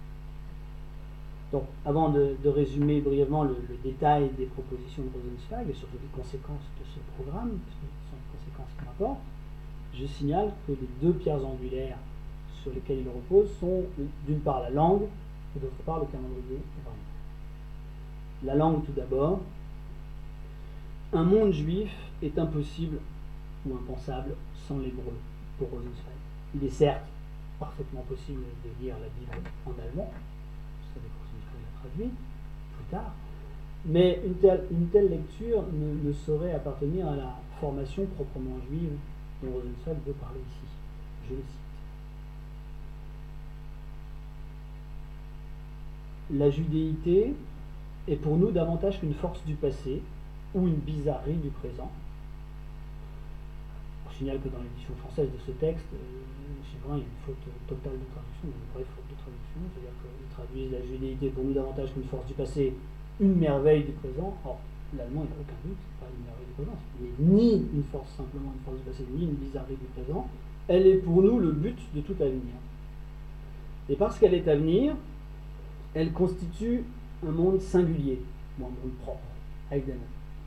Speaker 1: Donc, avant de résumer brièvement le détail des propositions de Rosenzweig et surtout les conséquences de ce programme, parce que ce sont les conséquences qui m'importent, je signale que les 2 pierres angulaires sur lesquelles il repose sont d'une part la langue et d'autre part le calendrier hébraïque. La langue tout d'abord. Un monde juif est impossible ou impensable sans l'hébreu pour Rosenzweig. Il est certes parfaitement possible de lire la Bible en allemand, vous savez que Rosenzweig l'a traduit plus tard, mais une telle lecture ne saurait appartenir à la formation proprement juive dont Rosenzweig veut parler ici. Je le cite. La judéité est pour nous davantage qu'une force du passé ou une bizarrerie du présent. Je signale que dans l'édition française de ce texte, chez Brun, il y a une faute totale de traduction, une vraie faute de traduction, c'est-à-dire qu'ils traduisent la judéité pour nous davantage qu'une force du passé, une merveille du présent. Or, l'allemand, il n'y a aucun doute, c'est pas une merveille du présent, c'est ni une force, simplement une force du passé, ni une bizarrerie du présent. Elle est pour nous le but de tout avenir. Et parce qu'elle est à venir, elle constitue un monde singulier, ou un monde propre, avec des noms.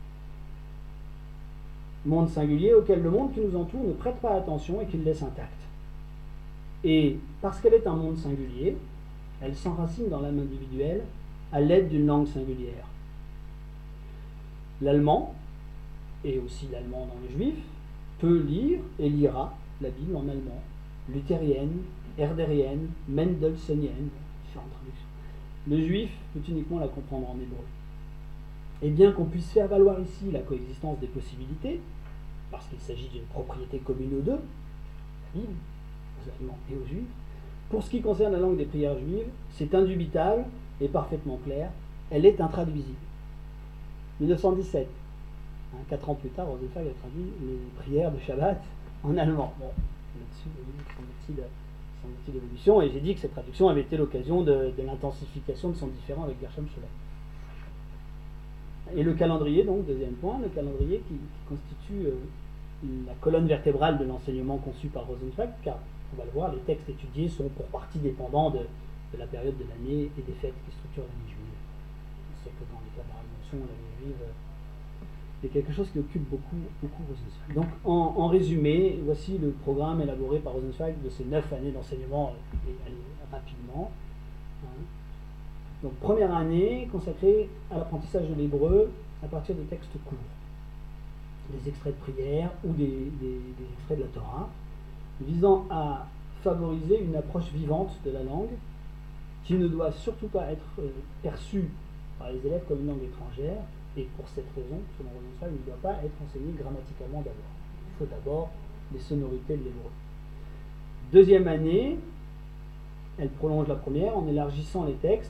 Speaker 1: Monde singulier auquel le monde qui nous entoure ne prête pas attention et qu'il laisse intact. Et parce qu'elle est un monde singulier, elle s'enracine dans l'âme individuelle à l'aide d'une langue singulière. L'allemand, et aussi l'allemand dans les juifs, peut lire et lira la Bible en allemand, luthérienne, herdérienne, mendelssohnienne, différentes traductions. Le juif peut uniquement la comprendre en hébreu. Et bien qu'on puisse faire valoir ici la coexistence des possibilités, parce qu'il s'agit d'une propriété commune aux deux, la Bible, aux Allemands et aux Juifs, pour ce qui concerne la langue des prières juives, c'est indubitable et parfaitement clair, elle est intraduisible. 1917, 4 ans plus tard, Rosenzweig a traduit les prières de Shabbat en allemand. Bon, là-dessus, son outil d'évolution, et j'ai dit que cette traduction avait été l'occasion de l'intensification de son différend avec Gershom Scholem. Et le calendrier, donc, deuxième point, le calendrier qui constitue la colonne vertébrale de l'enseignement conçu par Rosenzweig, car, on va le voir, les textes étudiés sont pour partie dépendants de la période de l'année et des fêtes qui structurent l'année juive. On sait que dans les cas de la Rédemption, l'année juive est quelque chose qui occupe beaucoup Rosenzweig. Donc, en résumé, voici le programme élaboré par Rosenzweig de ces 9 années d'enseignement, rapidement. Donc, première année consacrée à l'apprentissage de l'hébreu à partir de textes courts, des extraits de prière ou des extraits de la Torah, visant à favoriser une approche vivante de la langue qui ne doit surtout pas être perçue par les élèves comme une langue étrangère, et pour cette raison, selon Rosenzweig, il ne doit pas être enseigné grammaticalement d'abord. Il faut d'abord les sonorités de l'hébreu. Deuxième année, elle prolonge la première en élargissant les textes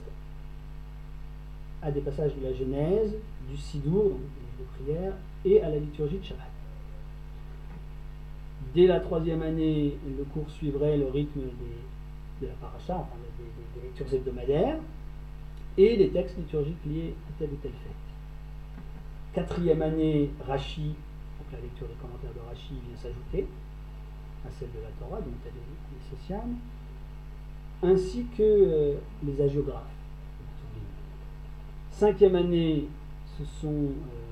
Speaker 1: à des passages de la Genèse, du Sidour, donc des livres de prière, et à la liturgie de Shabbat. Dès la troisième année, le cours suivrait le rythme de la paracha, enfin des lectures hebdomadaires, et des textes liturgiques liés à telle ou telle fête. Quatrième année, Rashi, donc la lecture des commentaires de Rashi vient s'ajouter à celle de la Torah, donc elle est sociale, ainsi que les hagiographes. Cinquième année, ce sont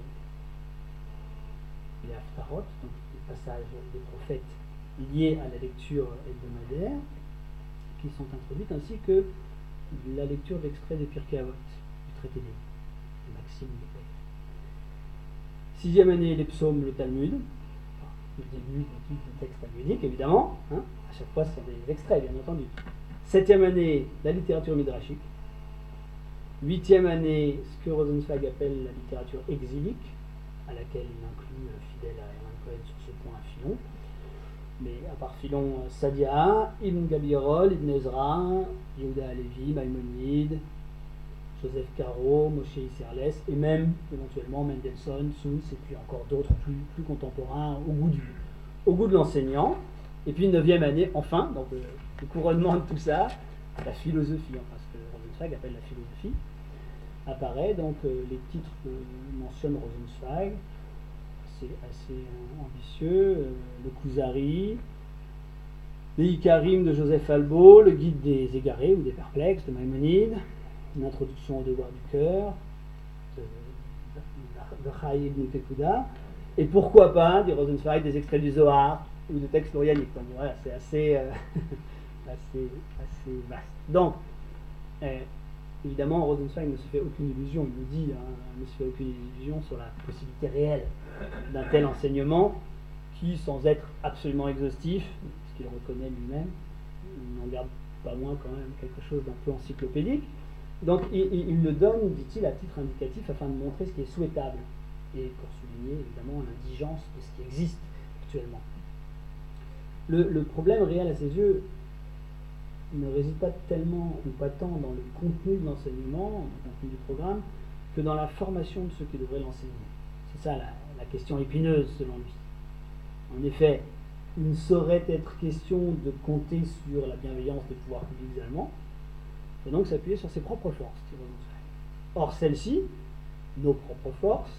Speaker 1: les haftarot, donc les passages des prophètes liés à la lecture hebdomadaire, qui sont introduites, ainsi que la lecture d'extraits des Pirkei Avot, du traité des maximes de paix. Sixième année, les psaumes, le Talmud, enfin, le début du texte talmudique, évidemment, à chaque fois ce sont des extraits, bien entendu. Septième année, la littérature midrashique. Huitième année, ce que Rosenzweig appelle la littérature exilique, à laquelle il inclut, fidèle à Hermann Cohen sur ce point, Filon. Mais à part Philon, Sadia, Ibn Gabirol, Ibn Ezra, Yehuda Halevi, Maïmonide, Joseph Caro, Moshe Isserles, et même éventuellement Mendelssohn, Suss, et puis encore d'autres plus contemporains au goût de l'enseignant. Et puis 9e année, enfin, donc le couronnement de tout ça, la philosophie, enfin ce que Rosenzweig appelle la philosophie, apparaît. Donc les titres que mentionne Rosenzweig, c'est assez ambitieux, le Kuzari, les Ikarim de Joseph Albo, le guide des égarés ou des perplexes de Maïmonide, une introduction au devoir du cœur de Chaim ibn Pekuda, et pourquoi pas, dit Rosenzweig, des extraits du Zohar ou de textes orianiques. Donc voilà, c'est assez vaste. Donc, évidemment, Rosenzweig ne se fait aucune illusion, il nous dit, ne se fait aucune illusion sur la possibilité réelle d'un tel enseignement qui, sans être absolument exhaustif, ce qu'il reconnaît lui-même, n'en garde pas moins quand même quelque chose d'un peu encyclopédique. Donc il le donne, dit-il, à titre indicatif afin de montrer ce qui est souhaitable et pour souligner évidemment l'indigence de ce qui existe actuellement. Le problème réel à ses yeux ne réside pas tellement ou pas tant dans le contenu de l'enseignement, le contenu du programme, que dans la formation de ceux qui devraient l'enseigner. C'est ça la question épineuse selon lui. En effet, il ne saurait être question de compter sur la bienveillance des pouvoirs publics allemands, et donc s'appuyer sur ses propres forces. Or, celles-ci, nos propres forces,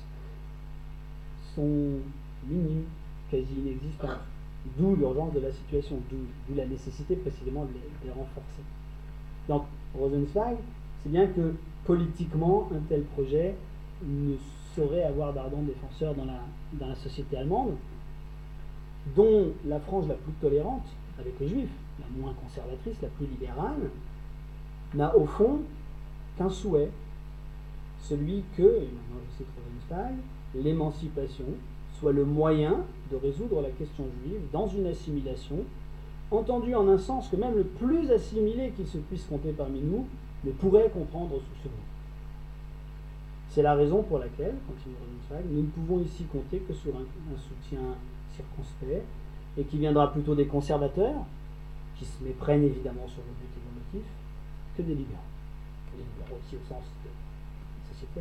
Speaker 1: sont minimes, quasi inexistantes. D'où l'urgence de la situation, d'où la nécessité précisément de les renforcer. Donc, Rosenzweig, c'est bien que politiquement, un tel projet ne saurait avoir d'ardents défenseurs dans la société allemande, dont la frange la plus tolérante, avec les juifs, la moins conservatrice, la plus libérale, n'a au fond qu'un souhait, celui que, et maintenant je cite Rosenzweig, l'émancipation soit le moyen de résoudre la question juive dans une assimilation, entendue en un sens que même le plus assimilé qui se puisse compter parmi nous ne pourrait comprendre sous ce mot. C'est la raison pour laquelle, continue Rosenzweig, nous ne pouvons ici compter que sur un soutien circonspect et qui viendra plutôt des conservateurs, qui se méprennent évidemment sur le but et le motif, que des libéraux. Les libéraux aussi au sens de société,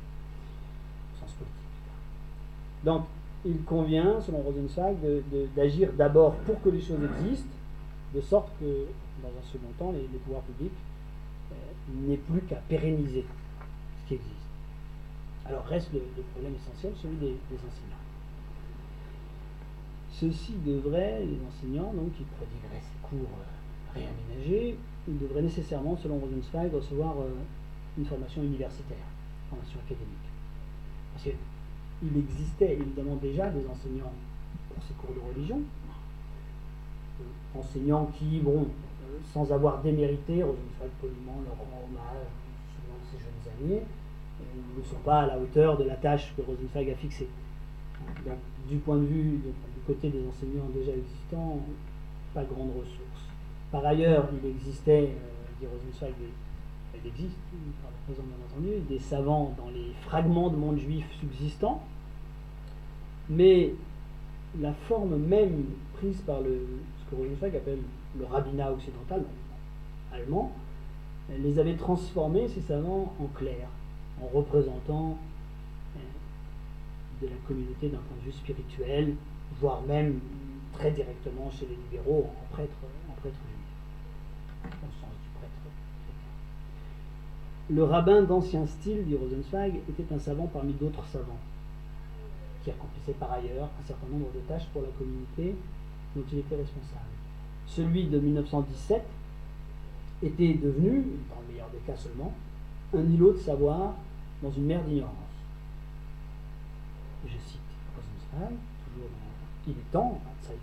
Speaker 1: au sens politique. Donc, il convient, selon Rosenzweig, d'agir d'abord pour que les choses existent, de sorte que, dans un second temps, les pouvoirs publics n'aient plus qu'à pérenniser ce qui existe. Alors reste le problème essentiel, celui des enseignants. Ceux-ci devraient, les enseignants, donc, qui prodigueraient ces cours réaménagés, ils devraient nécessairement, selon Rosenzweig, recevoir une formation universitaire, formation académique. Parce qu'il existait évidemment déjà des enseignants pour ces cours de religion, enseignants qui, sans avoir démérité, Rosenzweig poliment leur rend hommage, souvent de ces jeunes années, ne sont pas à la hauteur de la tâche que Rosenzweig a fixée. Donc, du point de vue, du côté des enseignants déjà existants, pas grande ressource. Par ailleurs, il existait, dit Rosenzweig, il existe, par le présent bien entendu, des savants dans les fragments de monde juif subsistants, mais la forme même prise par ce que Rosenzweig appelle le rabbinat occidental, allemand, les avait transformés, ces savants, en clercs, en représentants de la communauté d'un point de vue spirituel, voire même très directement chez les libéraux en prêtre juif, au sens du prêtre chrétien. Le rabbin d'ancien style, dit Rosenzweig, était un savant parmi d'autres savants, qui accomplissait par ailleurs un certain nombre de tâches pour la communauté dont il était responsable. Celui de 1917 était devenu, dans le meilleur des cas seulement, un îlot de savoir dans une mer d'ignorance. Je cite Rosenzweig, toujours dans Il est temps,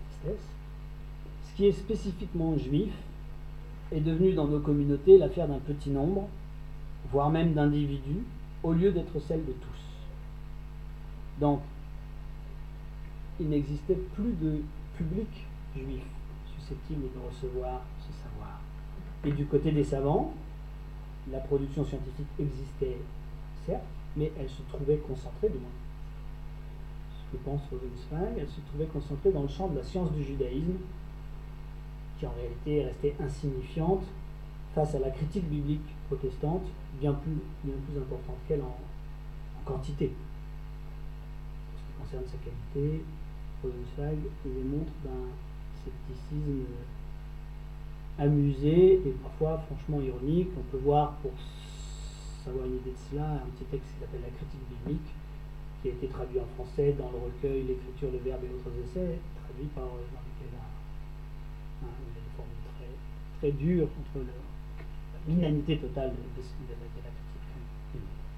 Speaker 1: ce qui est spécifiquement juif est devenu dans nos communautés l'affaire d'un petit nombre, voire même d'individus, au lieu d'être celle de tous. Donc, il n'existait plus de public juif susceptible de recevoir ce savoir. Et du côté des savants, la production scientifique existait, certes, mais elle se trouvait concentrée, du moins, que pense Rosenzweig, elle se trouvait concentrée dans le champ de la science du judaïsme, qui en réalité est restée insignifiante face à la critique biblique protestante, bien plus importante qu'elle en quantité. En ce qui concerne sa qualité, Rosenzweig démontre d'un scepticisme amusé et parfois franchement ironique. On peut voir, pour savoir une idée de cela, un petit texte qui s'appelle La critique biblique, qui a été traduit en français dans le recueil L'écriture, le verbe et autres essais, traduit par Jean-Michel. Une forme très, très dure contre l'inanité totale de la critique.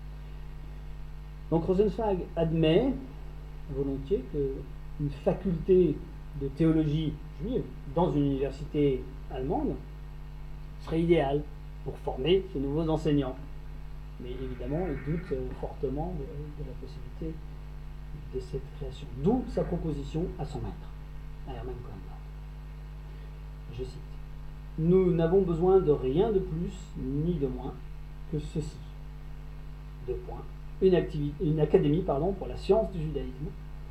Speaker 1: Donc Rosenzweig admet volontiers qu'une faculté de théologie juive dans une université allemande serait idéale pour former ces nouveaux enseignants. Mais évidemment, il doute fortement de la possibilité de cette création. D'où sa proposition à son maître, à Hermann Cohen. Je cite: Nous n'avons besoin de rien de plus ni de moins que ceci. Deux points. Une académie pour la science du judaïsme.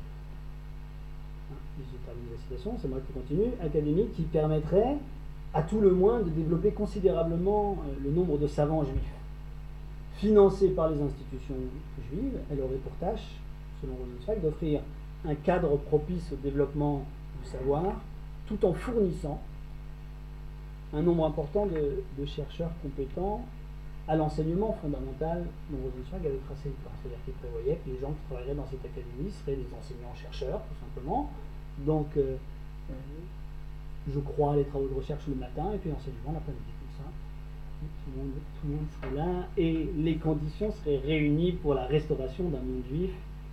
Speaker 1: Je termine la citation, c'est moi qui continue. Académie qui permettrait à tout le moins de développer considérablement le nombre de savants juifs. Financée par les institutions juives, elle aurait pour tâche, selon Rosenzweig, d'offrir un cadre propice au développement du savoir, tout en fournissant un nombre important de chercheurs compétents à l'enseignement fondamental dont Rosenzweig avait tracé le plan. C'est-à-dire qu'il prévoyait que les gens qui travailleraient dans cette académie seraient des enseignants-chercheurs, tout simplement. Donc, je crois à les travaux de recherche le matin et puis l'enseignement l'après-midi. Comme ça, tout le monde serait là et les conditions seraient réunies pour la restauration d'un monde juif,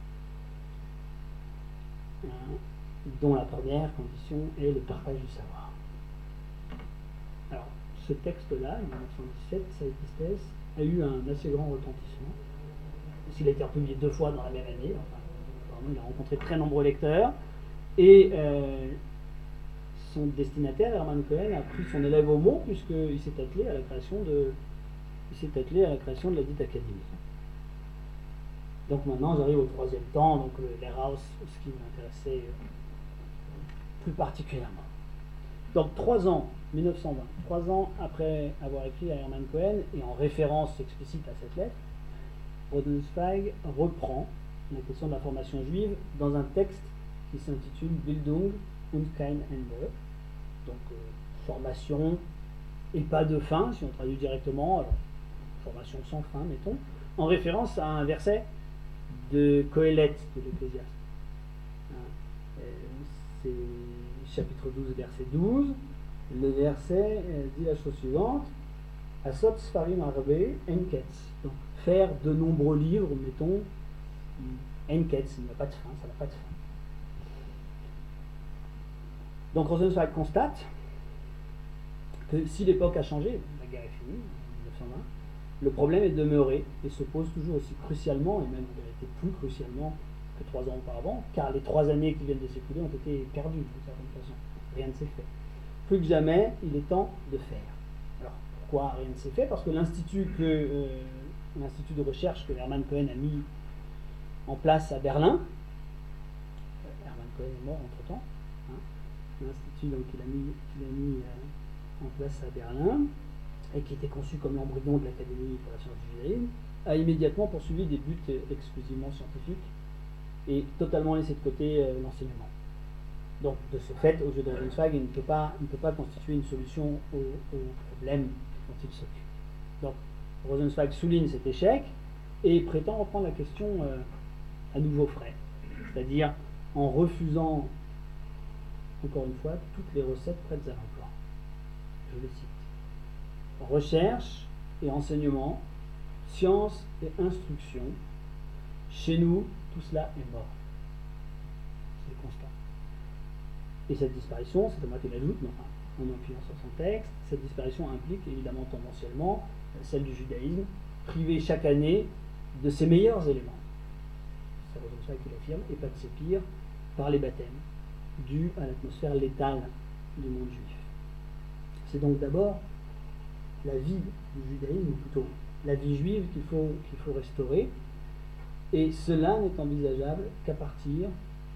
Speaker 1: dont la première condition est le partage du savoir. Alors, ce texte-là, en 1917, Saïtistes, a eu un assez grand retentissement. Il a été republié 2 fois dans la même année. Enfin, il a rencontré très nombreux lecteurs. Et son destinataire, Hermann Cohen, a pris son élève au mot, puisqu'il s'est attelé à la création de la dite académie. Donc maintenant, j'arrive au 3e temps, donc l'Erhaus, ce qui m'intéressait plus particulièrement. Donc 3 ans, 1920, 3 ans après avoir écrit à Hermann Cohen, et en référence explicite à cette lettre, Rosenzweig reprend la question de la formation juive dans un texte qui s'intitule Bildung und kein Ende, donc formation et pas de fin, si on traduit directement, alors formation sans fin, mettons, en référence à un verset de Coëlette de l'Ecclésiaste. C'est chapitre 12, verset 12. Le verset dit la chose suivante: Asot Sfarim Arbe Enketz. Donc, faire de nombreux livres, mettons, Enketz, il n'y a pas de fin, ça n'a pas de fin. Donc Rosenzweig constate que si l'époque a changé, la guerre est finie, en 1920, le problème est demeuré et se pose toujours aussi crucialement, et même en vérité plus crucialement que 3 ans auparavant, car les 3 années qui viennent de s'écouler ont été perdues d'une certaine façon. Rien ne s'est fait. Plus que jamais, il est temps de faire. Alors pourquoi rien ne s'est fait? Parce que l'institut de recherche que Hermann Cohen a mis en place à Berlin, Hermann Cohen est mort entre-temps, l'institut qu'il a mis en place à Berlin, et qui était conçu comme l'embryon de l'Académie pour la science du judaïsme, a immédiatement poursuivi des buts exclusivement scientifiques et totalement laissé de côté l'enseignement. Donc, de ce fait, aux yeux de Rosenzweig, il ne peut pas constituer une solution au problème dont il s'occupe. Donc, Rosenzweig souligne cet échec et prétend reprendre la question à nouveau frais, c'est-à-dire en refusant, encore une fois, toutes les recettes prêtes à l'emploi. Je le cite. Recherche et enseignement, science et instruction, chez nous, tout cela est mort. C'est le constat. Et cette disparition, c'est moi qui l'ajoute, mais enfin, en appuyant sur son texte, cette disparition implique évidemment tendanciellement celle du judaïsme, privé chaque année de ses meilleurs éléments. C'est Rosenzweig qui l'affirme, et pas de ses pires, par les baptêmes, dus à l'atmosphère létale du monde juif. C'est donc d'abord la vie du judaïsme, ou plutôt la vie juive qu'il faut restaurer, et cela n'est envisageable qu'à partir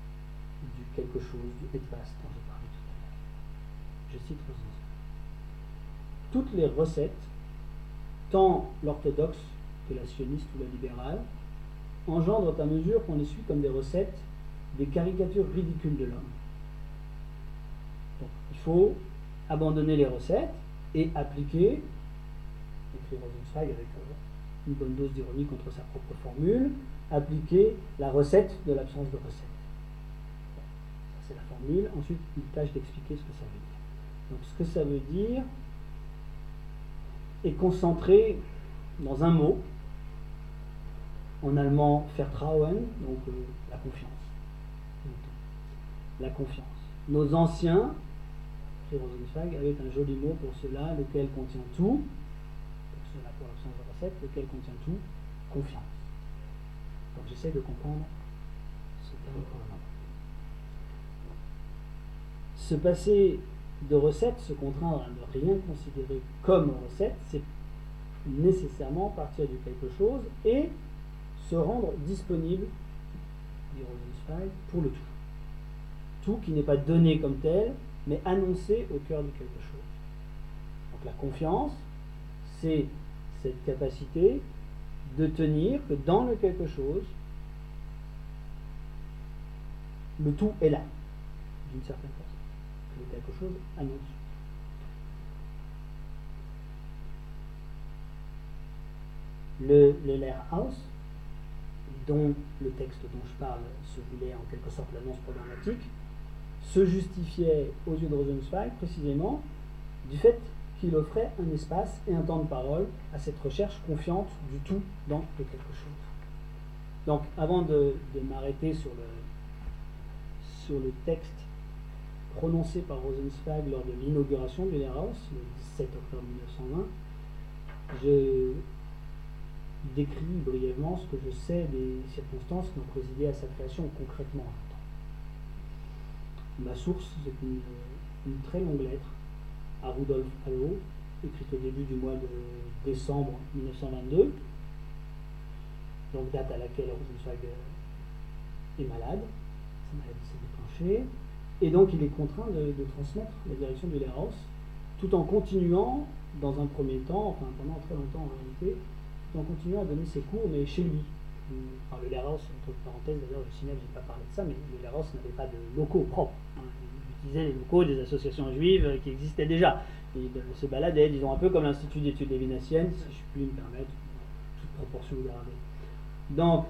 Speaker 1: du quelque chose, du etwas dont je parlais tout à l'heure. Je cite Rosenzweig. Toutes les recettes, tant l'orthodoxe que la sioniste ou la libérale, engendrent à mesure qu'on les suit comme des recettes, des caricatures ridicules de l'homme. Donc il faut abandonner les recettes et appliquer, écrit Rosenzweig avec une bonne dose d'ironie contre sa propre formule, appliquer la recette de l'absence de recette. Ça c'est la formule. Ensuite, il tâche d'expliquer ce que ça veut dire. Donc ce que ça veut dire est concentré dans un mot, en allemand Vertrauen, donc la confiance. La confiance. Nos anciens, écrit Rosenzweig, avaient un joli mot pour cela, lequel contient tout, pour cela pour l'absence de recette, lequel contient tout, confiance. Donc j'essaie de comprendre ce terme pour le moment. Se passer de recette, se contraindre à ne rien considérer comme recette, c'est nécessairement partir du quelque chose et se rendre disponible, dit Rosenzweig, pour le tout. Tout qui n'est pas donné comme tel, mais annoncé au cœur de quelque chose. Donc la confiance, c'est cette capacité de tenir que dans le quelque chose, le tout est là, d'une certaine façon. Que le quelque chose annonce. Le Lehrhaus, dont le texte dont je parle se voulait en quelque sorte l'annonce programmatique, se justifiait aux yeux de Rosenzweig précisément du fait qu'il offrait un espace et un temps de parole à cette recherche confiante du tout dans le quelque chose. Donc avant de m'arrêter sur le texte prononcé par Rosenzweig lors de l'inauguration du Lehrhaus, le 17 octobre 1920, je décrit brièvement ce que je sais des circonstances qui ont présidé à sa création concrètement. Ma source, c'est une très longue lettre à Rudolf Allo, écrite au début du mois de décembre 1922, donc date à laquelle Rosenzweig est malade, sa maladie s'est déclenchée, et donc il est contraint de transmettre la direction du Lehrhaus, tout en continuant, dans un premier temps, enfin pendant très longtemps en réalité, tout en continuant à donner ses cours, mais chez lui. Enfin, le Lehrhaus, entre parenthèses, d'ailleurs, je signale, je n'ai pas parlé de ça, mais le Lehrhaus n'avait pas de locaux propres. Il utilisait les locaux des associations juives qui existaient déjà. Il se baladait, disons, un peu comme l'Institut d'études lévinassiennes, si je puis me permettre, toute proportion gardée. Donc,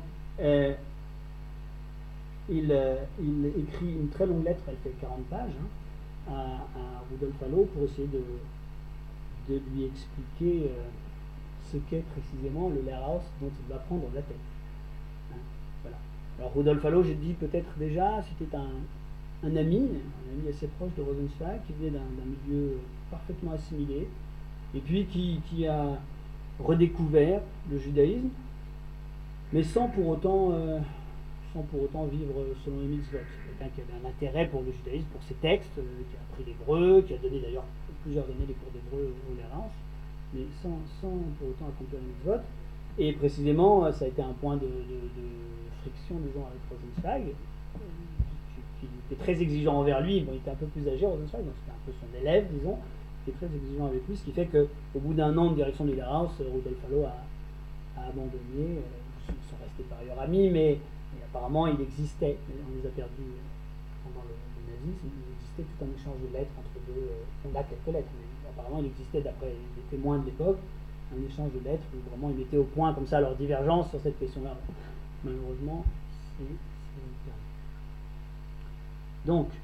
Speaker 1: il écrit une très longue lettre, elle fait 40 pages, à Rudolf Allo pour essayer de lui expliquer ce qu'est précisément le Lehrhaus dont il va prendre la tête. Voilà. Alors Rudolf Allo, j'ai dit peut-être déjà, c'était un ami assez proche de Rosenzweig, qui venait d'un milieu parfaitement assimilé, et puis qui a redécouvert le judaïsme, mais sans pour autant vivre selon les mitzvot. C'est quelqu'un qui avait un intérêt pour le judaïsme, pour ses textes, qui a appris l'hébreu, qui a donné d'ailleurs plusieurs années les cours d'hébreu au Lehrhaus, mais sans pour autant accomplir les mitzvot. Et précisément, ça a été un point de friction, disons, avec Rosenzweig, qui était très exigeant envers lui. Bon, il était un peu plus âgé, Rosenzweig, donc c'était un peu son élève, disons, qui était très exigeant avec lui, ce qui fait qu'au bout d'un an de direction du Lehrhaus, Rudolf Allo a abandonné. Ils sont restés par ailleurs amis, mais apparemment il existait, on les a perdus pendant le nazisme, il existait tout un échange de lettres entre deux, on a quelques lettres, mais apparemment il existait, d'après les témoins de l'époque, un échange de lettres où vraiment ils mettaient au point comme ça leur divergence sur cette question-là. Malheureusement, c'est perdu. Donc,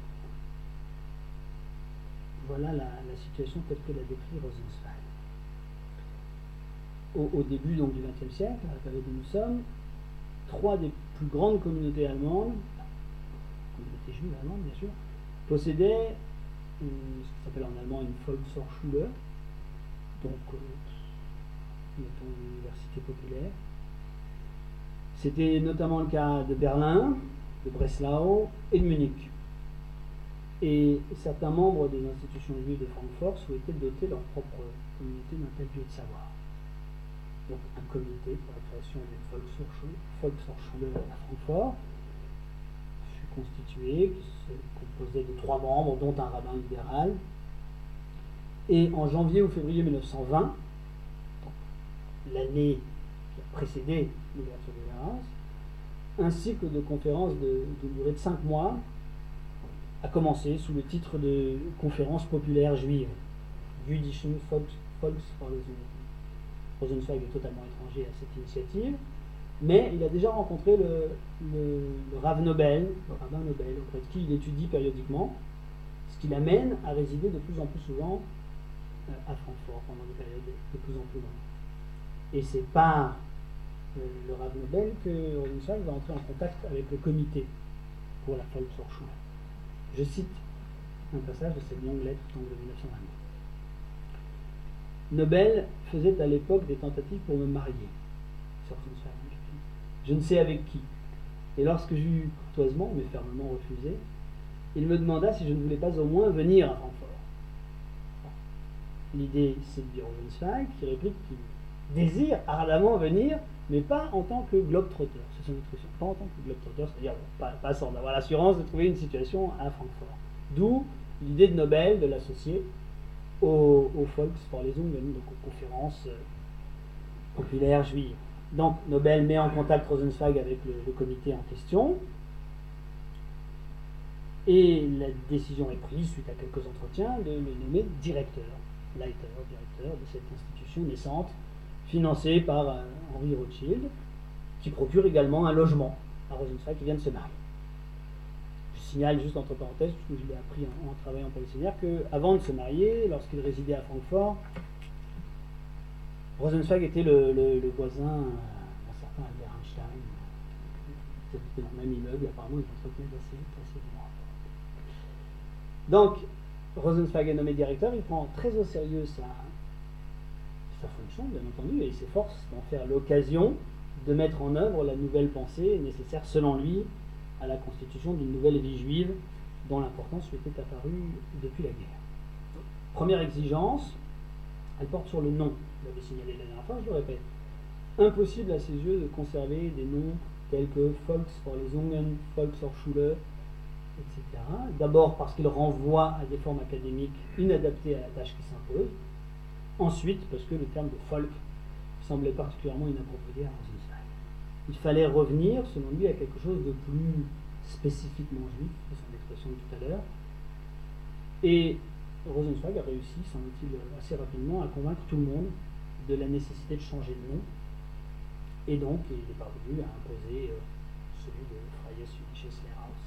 Speaker 1: voilà la situation telle que l'a décrit Rosenzweig. Au début donc, du XXe siècle, à la période où nous sommes, trois des plus grandes communautés allemandes, communautés juives allemandes bien sûr, possédaient ce qui s'appelle en allemand une Volkshochschule, donc mettons une université populaire. C'était notamment le cas de Berlin, de Breslau et de Munich. Et certains membres des institutions juives de Francfort souhaitaient doter leur propre communauté d'un tel lieu de savoir. Donc un comité pour la création d'une Volkshochschule à Francfort fut constitué, qui se composait de 3 membres, dont un rabbin libéral. Et en janvier ou février 1920, l'année qui a précédé l'ouverture de Lehrhaus, un cycle de conférences de durée de 5 mois a commencé sous le titre de Conférence populaire juive, Jüdischen Volksvorlesungen. Rosenzweig est totalement étranger à cette initiative, mais il a déjà rencontré le Rav Nobel, rabbin Nobel, auprès de qui il étudie périodiquement, ce qui l'amène à résider de plus en plus souvent à Francfort pendant des périodes de plus en plus longues. Et c'est par le Rav Nobel que Rosenzweig va entrer en contact avec le comité pour la Volkshochschule. Je cite un passage de cette longue lettre de 1922. Nobel faisait à l'époque des tentatives pour me marier. Je ne sais avec qui. Et lorsque j'eus courtoisement mais fermement refusé, il me demanda si je ne voulais pas au moins venir à Francfort. L'idée séduit Rosenzweig, qui réplique qu'il désire ardemment venir, mais pas en tant que globe-trotteur. C'est son expression. Pas en tant que globe-trotteur, c'est-à-dire pas sans avoir l'assurance de trouver une situation à Francfort. D'où l'idée de Nobel de l'associer aux Volksvorlesungen, donc aux conférences populaires juives. Donc Nobel met en contact Rosenzweig avec le comité en question, et la décision est prise, suite à quelques entretiens, de le nommer directeur de cette institution naissante, financée par Henri Rothschild, qui procure également un logement à Rosenzweig qui vient de se marier. Je signale juste entre parenthèses, puisque je l'ai appris en travaillant pour les séminaires, qu'avant de se marier, lorsqu'il résidait à Francfort, Rosenzweig était le voisin d'un certain Albert Einstein. Ils habitaient dans le même immeuble, apparemment ils entretenaient assez bien. Donc, Rosenzweig est nommé directeur, il prend très au sérieux sa fonction, bien entendu, et il s'efforce d'en faire l'occasion de mettre en œuvre la nouvelle pensée nécessaire, selon lui, à la constitution d'une nouvelle vie juive dont l'importance lui était apparue depuis la guerre. Première exigence, elle porte sur le nom. Je l'avais signalé la dernière fois, je le répète. Impossible à ses yeux de conserver des noms tels que Volksvorlesungen, Volkshochschule, etc. D'abord parce qu'il renvoie à des formes académiques inadaptées à la tâche qui s'impose. Ensuite parce que le terme de Volk semblait particulièrement inapproprié à Rosenzweig. Il fallait revenir, selon lui, à quelque chose de plus spécifiquement juif, c'est son expression de tout à l'heure. Et Rosenzweig a réussi, semble-t-il, assez rapidement à convaincre tout le monde de la nécessité de changer de nom. Et donc, il est parvenu à imposer celui de Freies Jüdisches Lehrhaus.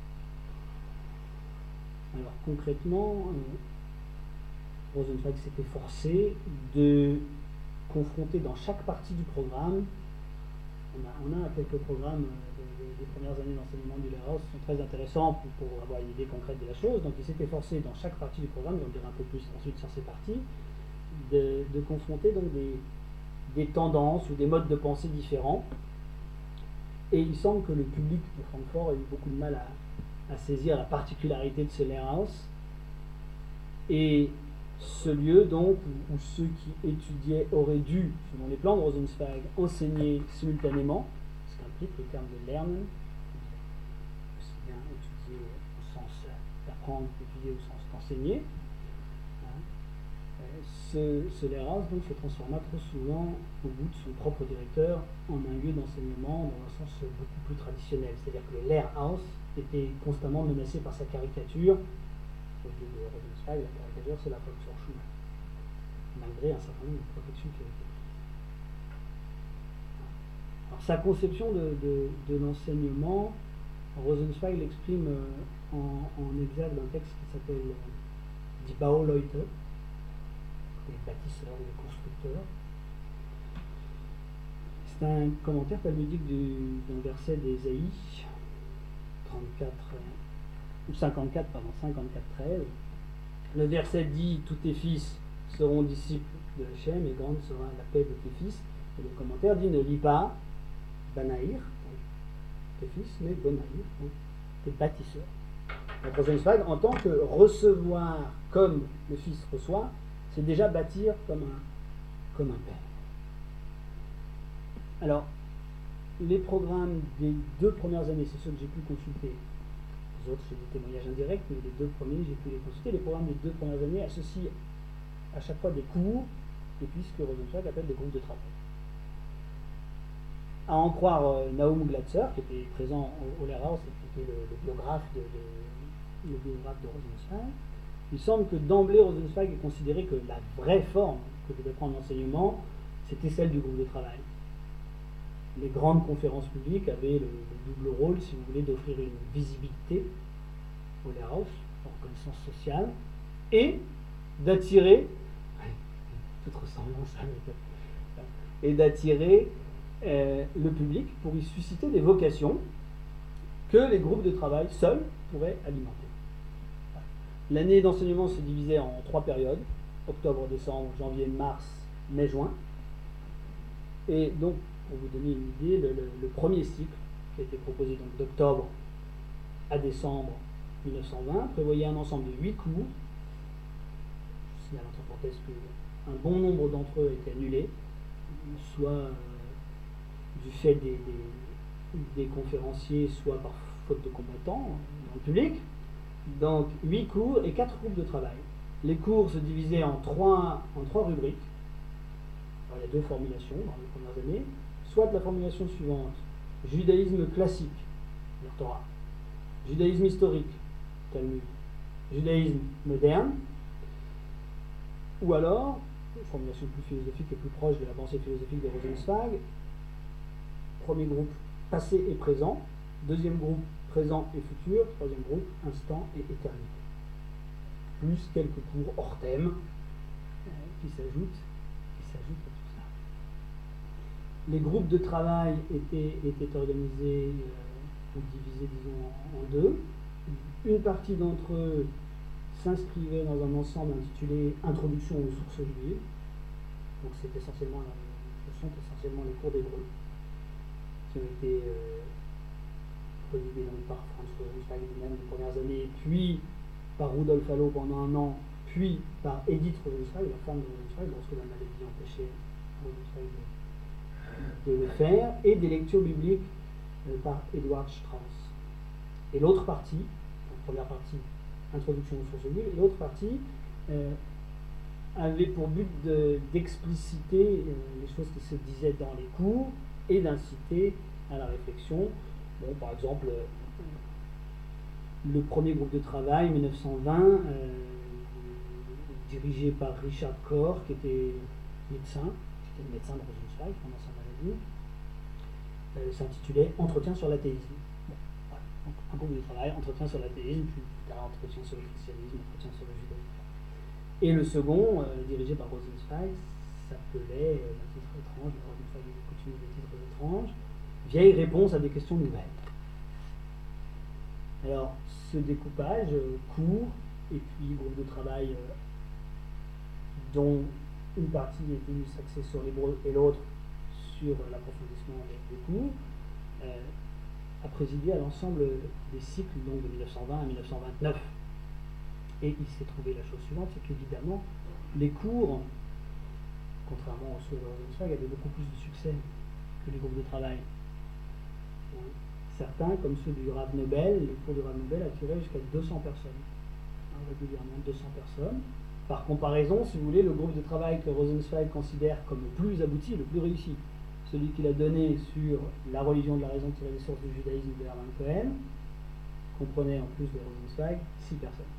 Speaker 1: Alors concrètement, Rosenzweig s'était forcé de confronter dans chaque partie du programme, on a quelques programmes des premières années d'enseignement du Lehrhaus qui sont très intéressants pour avoir une idée concrète de la chose. Donc il s'était forcé dans chaque partie du programme, j'en dirai un peu plus ensuite sur ces parties, de confronter donc des tendances ou des modes de pensée différents. Et il semble que le public de Francfort a eu beaucoup de mal à saisir la particularité de ce Lehrhaus. Et ce lieu, donc, où ceux qui étudiaient auraient dû, selon les plans de Rosenzweig, enseigner simultanément, ce qu'implique le terme de lernen, aussi bien étudier au sens d'apprendre qu'étudier au sens d'enseigner. Ce Lehrhaus donc se transforma trop souvent, au bout de son propre directeur, en un lieu d'enseignement dans un sens beaucoup plus traditionnel. C'est-à-dire que le Lehrhaus était constamment menacé par sa caricature. Au lieu de Rosenzweig, la caricature, c'est la Volkshochschule, malgré un certain nombre de protections qui avaient été prises. Alors, sa conception de l'enseignement, Rosenzweig l'exprime en exergue d'un texte qui s'appelle Die Bauleute, les bâtisseurs, les constructeurs. C'est un commentaire talmudique d'un verset d'Ésaïe 54, ou 54, 13. Le verset dit: tous tes fils seront disciples de Hachem et grande sera la paix de tes fils. Et le commentaire dit: ne lis pas Banaïr, tes fils, mais Bonaïr, tes bâtisseurs. La troisième phase, en tant que recevoir comme le fils reçoit, c'est déjà bâtir comme un père. Alors, les programmes des 2 premières années, c'est ceux que j'ai pu consulter, Les autres, j'ai des témoignages indirects, mais les 2 premiers, j'ai pu les consulter. Les programmes des 2 premières années associent à chaque fois des cours, et puis ce que Rosenzweig appelle des groupes de travail. À en croire Naum Glatzer, qui était présent au Lehrhaus et qui était le biographe de Rosenzweig, il semble que d'emblée Rosenzweig ait considéré que la vraie forme que devait prendre l'enseignement, c'était celle du groupe de travail. Les grandes conférences publiques avaient le double rôle, si vous voulez, d'offrir une visibilité au Lehrhaus, en reconnaissance sociale, et d'attirer, toute ressemblance et d'attirer le public pour y susciter des vocations que les groupes de travail seuls pourraient alimenter. L'année d'enseignement se divisait en 3 périodes, octobre, décembre, janvier, mars, mai, juin. Et donc, pour vous donner une idée, le premier cycle, qui a été proposé donc d'octobre à décembre 1920, prévoyait un ensemble de 8 cours. Je signale entre parenthèses qu'un bon nombre d'entre eux étaient annulés, soit du fait des conférenciers, soit par faute de combattants dans le public. Donc 8 cours et 4 groupes de travail. Les cours se divisaient en 3 rubriques. Alors, il y a 2 formulations dans les premières années. Soit la formulation suivante, judaïsme classique, le Torah, judaïsme historique, Talmud, judaïsme moderne, ou alors, une formulation plus philosophique et plus proche de la pensée philosophique de Rosenzweig, premier groupe, passé et présent, deuxième groupe, présent et futur, troisième groupe, instant et éternité. Plus quelques cours hors thème qui s'ajoutent à tout ça. Les groupes de travail étaient organisés ou divisés, disons, en 2. Une partie d'entre eux s'inscrivait dans un ensemble intitulé Introduction aux sources juives. Donc ce sont essentiellement les cours d'hébreu qui ont été prodigués par Franz Rosenzweig lui-même les premières années, puis par Rudolf Allo pendant un an, puis par Edith Rosenzweig, la femme de Rosenzweig, lorsque la maladie empêchait Rosenzweig de le faire, et des lectures bibliques par Eduard Strauss. Et l'autre partie, la première partie, Introduction aux sources juives, et l'autre partie avait pour but d'expliciter les choses qui se disaient dans les cours et d'inciter à la réflexion. Bon, par exemple, le premier groupe de travail, 1920, dirigé par Richard Koch, qui était médecin de Rosenzweig pendant sa maladie, s'intitulait Entretien sur l'athéisme. Bon, voilà. Donc, un groupe de travail, Entretien sur l'athéisme, puis plus tard Entretien sur le christianisme, Entretien sur le judaïsme. Et le second, dirigé par Rosenzweig, s'appelait, d'un titre étrange, Rosenzweig avait coutume des titres étranges, Vieille réponse à des questions nouvelles. Alors, ce découpage, court, et puis groupe de travail dont une partie est venue s'axer sur l'hébreu et l'autre sur l'approfondissement des cours, a présidé à l'ensemble des cycles donc, de 1920 à 1929. Et il s'est trouvé la chose suivante, c'est qu'évidemment, les cours, contrairement aux ceux de Rosenzweig, avaient beaucoup plus de succès que les groupes de travail. Certains, comme ceux du Rav Nobel, les cours du Rav Nobel attiraient jusqu'à 200 personnes, régulièrement 200 personnes. Par comparaison, si vous voulez, le groupe de travail que Rosenzweig considère comme le plus abouti, le plus réussi, celui qu'il a donné sur la religion de la raison tirée des sources du judaïsme de Hermann Cohen, comprenait en plus de Rosenzweig 6 personnes.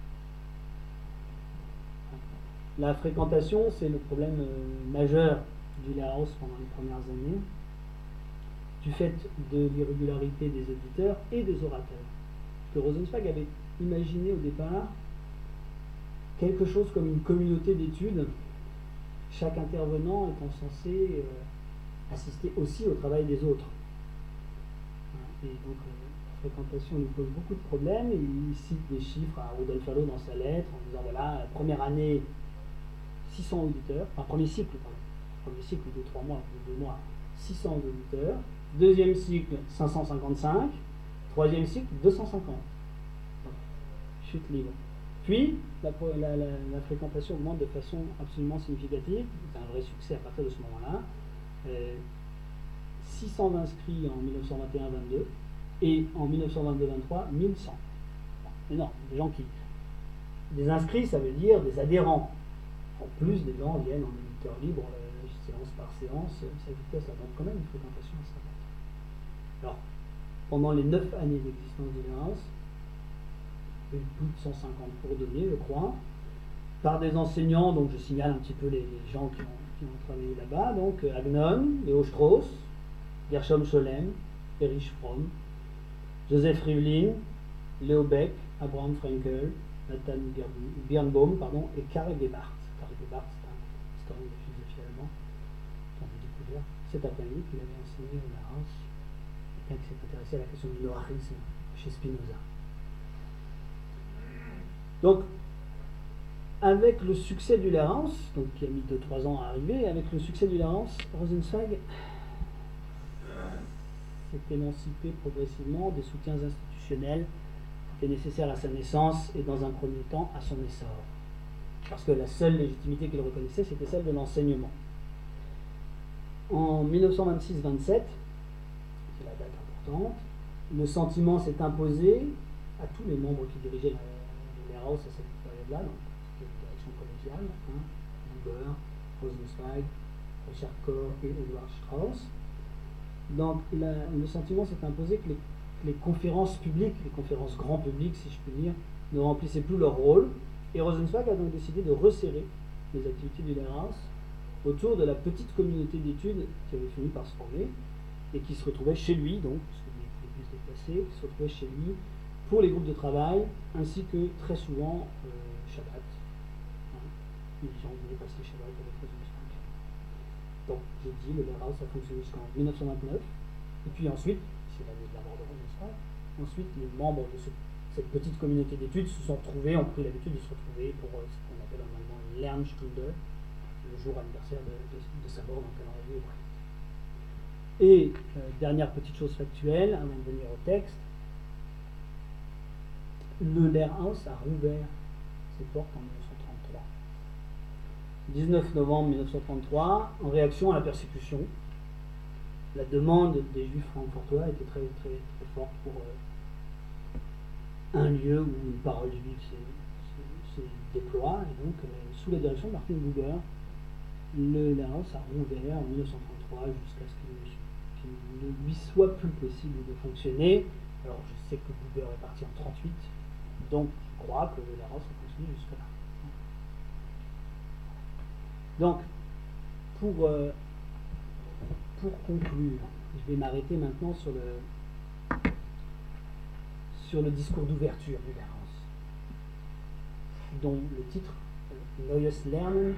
Speaker 1: La fréquentation, c'est le problème majeur du Lehrhaus pendant les premières années, du fait de l'irrégularité des auditeurs et des orateurs. Parce que Rosenzweig avait imaginé au départ quelque chose comme une communauté d'études, chaque intervenant étant censé assister aussi au travail des autres. Et donc la fréquentation nous pose beaucoup de problèmes. Il cite des chiffres à Rudolf Allo dans sa lettre en disant voilà, première année 600 auditeurs, enfin premier cycle de 3 mois, de 2 mois, 600 auditeurs, deuxième cycle 555, troisième cycle 250. Donc, chute libre. Puis la fréquentation augmente de façon absolument significative, c'est un vrai succès à partir de ce moment-là. 600 inscrits en 1921-22 et en 1922-23, 1100. énorme. Des inscrits, ça veut dire des adhérents. En plus, des gens viennent en éditeur libre, séance par séance, s'ajouter à ça. Donc quand même une fréquentation assez importante. Alors, pendant les 9 années d'existence de l'Erasmus, il y a eu plus de 150 cours donnés, je crois, par des enseignants, donc je signale un petit peu les gens qui ont travaillé là-bas, donc Agnon, Léo Strauss, Gershom Scholem, Erich Fromm, Joseph Rivlin, Leo Beck, Abraham Frankel, Nathan Birnbaum, et Karl Gebhardt. Karl Gebhardt, c'est un historien de philosophie allemand qu'on a découvert cet après-midi, qu'il avait enseigné au Laos, quelqu'un qui s'est intéressé à la question du noarisme chez Spinoza. Donc, avec le succès du Laurence, donc qui a mis 2-3 ans à arriver, avec le succès du Laurence, Rosenzweig s'est émancipé progressivement des soutiens institutionnels qui étaient nécessaires à sa naissance et dans un premier temps à son essor. Parce que la seule légitimité qu'il reconnaissait, c'était celle de l'enseignement. En 1926-27, c'est la date importante, le sentiment s'est imposé à tous les membres qui dirigeaient le Laurence à cette période-là, donc direction collégiale, Buber, Rosenzweig, Richard Koch et Edward Strauss. Donc le sentiment s'est imposé que les conférences publiques, les conférences grand public si je puis dire, ne remplissaient plus leur rôle, et Rosenzweig a donc décidé de resserrer les activités du Lehrhaus autour de la petite communauté d'études qui avait fini par se former et qui se retrouvait chez lui, donc, parce qu'il pouvait plus se déplacer, qui se retrouvait chez lui pour les groupes de travail, ainsi que très souvent Shabbat. Les gens venaient passer Shabbat avec Rosenzweig. Donc, j'ai dit, le Lehrhaus a fonctionné jusqu'en 1929, et puis ensuite, c'est l'année de la mort de Rosenzweig, ensuite les membres de cette petite communauté d'études se sont retrouvés, ont pris l'habitude de se retrouver pour ce qu'on appelle en allemand Lernstunde, le jour anniversaire de sa mort dans le calendrier hébraïque. Et dernière petite chose factuelle, avant de venir au texte, le Lehrhaus a rouvert ses portes en 1933. 19 novembre 1933, en réaction à la persécution, la demande des juifs francfortois était très, très, très forte pour un lieu où une parole juive se déploie, et donc sous la direction de Martin Buber, le Lehrhaus a rouvert en 1933 jusqu'à ce qu'il ne lui soit plus possible de fonctionner. Alors je sais que Buber est parti en 1938, donc je crois que le Lehrhaus a fonctionné jusque-là. Donc, pour conclure, je vais m'arrêter maintenant sur le discours d'ouverture du Lehrhaus, dont le titre, Neues Lernen,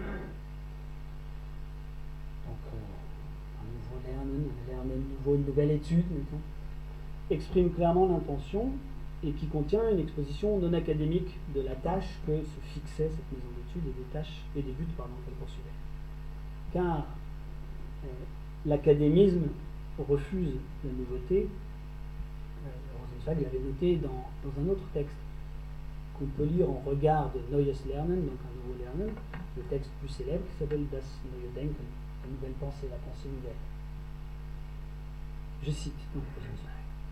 Speaker 1: donc un nouveau Lernen, un Lernen nouveau, une nouvelle étude, mettons, exprime clairement l'intention et qui contient une exposition non académique de la tâche que se fixait cette maison d'études et des buts qu'elle poursuivait. Car l'académisme refuse la nouveauté. Rosenzweig l'avait noté dans un autre texte qu'on peut lire en regard de Neues Lernen, donc un nouveau Lernen, le texte plus célèbre qui s'appelle Das Neue Denken, la nouvelle pensée, la pensée nouvelle. Je cite donc Rosenzweig.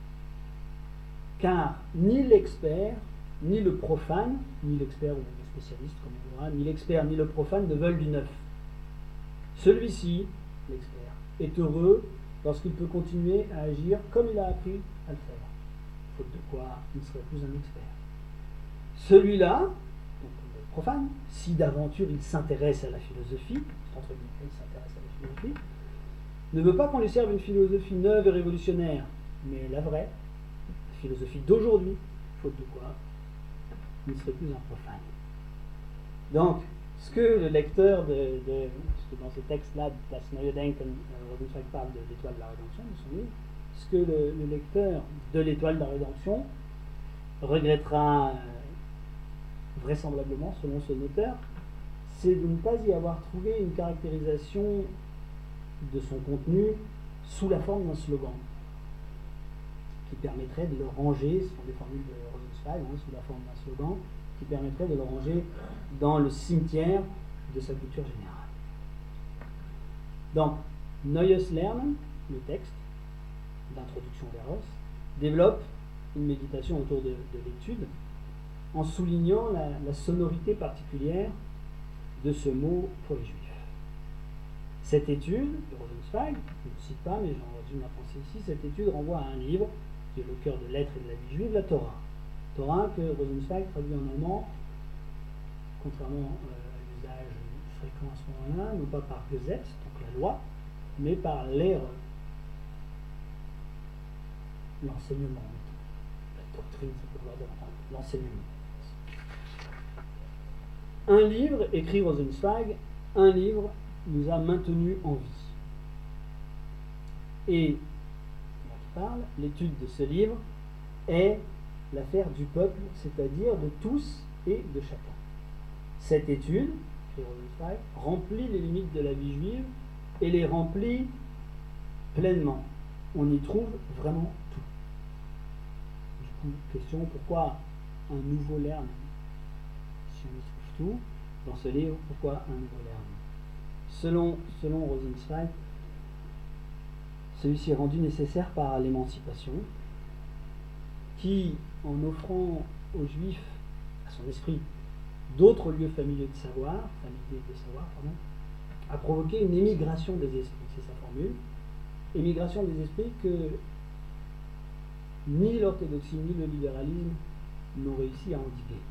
Speaker 1: Car ni l'expert, ni le profane, ni l'expert ou le spécialiste, comme on dira, ni l'expert ni le profane ne veulent du neuf. Celui-ci, l'expert, est heureux lorsqu'il peut continuer à agir comme il a appris à le faire, faute de quoi il ne serait plus un expert. Celui-là, donc le profane, si d'aventure il s'intéresse à la philosophie, entre guillemets, il s'intéresse à la philosophie, ne veut pas qu'on lui serve une philosophie neuve et révolutionnaire, mais la vraie, philosophie d'aujourd'hui, faute de quoi il ne serait plus un profane. Donc, ce que le lecteur dans ce texte-là, Das Neue Denken, Rosenzweig parle de l'étoile de la rédemption, de son livre, ce que le lecteur de l'étoile de la rédemption regrettera vraisemblablement, selon son auteur, c'est de ne pas y avoir trouvé une caractérisation de son contenu sous la forme d'un slogan, qui permettrait de le ranger, ce sont des formules de Rosenzweig, sous la forme d'un slogan, qui permettrait de le ranger dans le cimetière de sa culture générale. Donc, Neues Lernen, le texte d'introduction au Lehrhaus, développe une méditation autour de l'étude en soulignant la sonorité particulière de ce mot pour les Juifs. Cette étude de Rosenzweig, je ne le cite pas, mais j'en résume la pensée ici, cette étude renvoie à un livre qui est le cœur de l'être et de la vie juive, la Torah. Torah que Rosenzweig traduit en allemand, contrairement à l'usage fréquent à ce moment-là, non pas par Gesetz, donc la loi, mais par l'ère, l'enseignement, la doctrine, ça peut vouloir dire, enfin, l'enseignement. Un livre, écrit Rosenzweig, un livre nous a maintenus en vie. Et, quand je parle, l'étude de ce livre est l'affaire du peuple, c'est-à-dire de tous et de chacun. Cette étude, écrit Rosenzweig, remplit les limites de la vie juive et les remplit pleinement. On y trouve vraiment tout. Du coup, question, pourquoi un nouveau learning? Si on y trouve tout dans ce livre, pourquoi un nouveau learning? Selon Rosenzweig, celui-ci est rendu nécessaire par l'émancipation, qui, en offrant aux Juifs, à son esprit, d'autres lieux familiers de savoir, a provoqué une émigration des esprits, c'est sa formule, émigration des esprits que ni l'orthodoxie ni le libéralisme n'ont réussi à endiguer.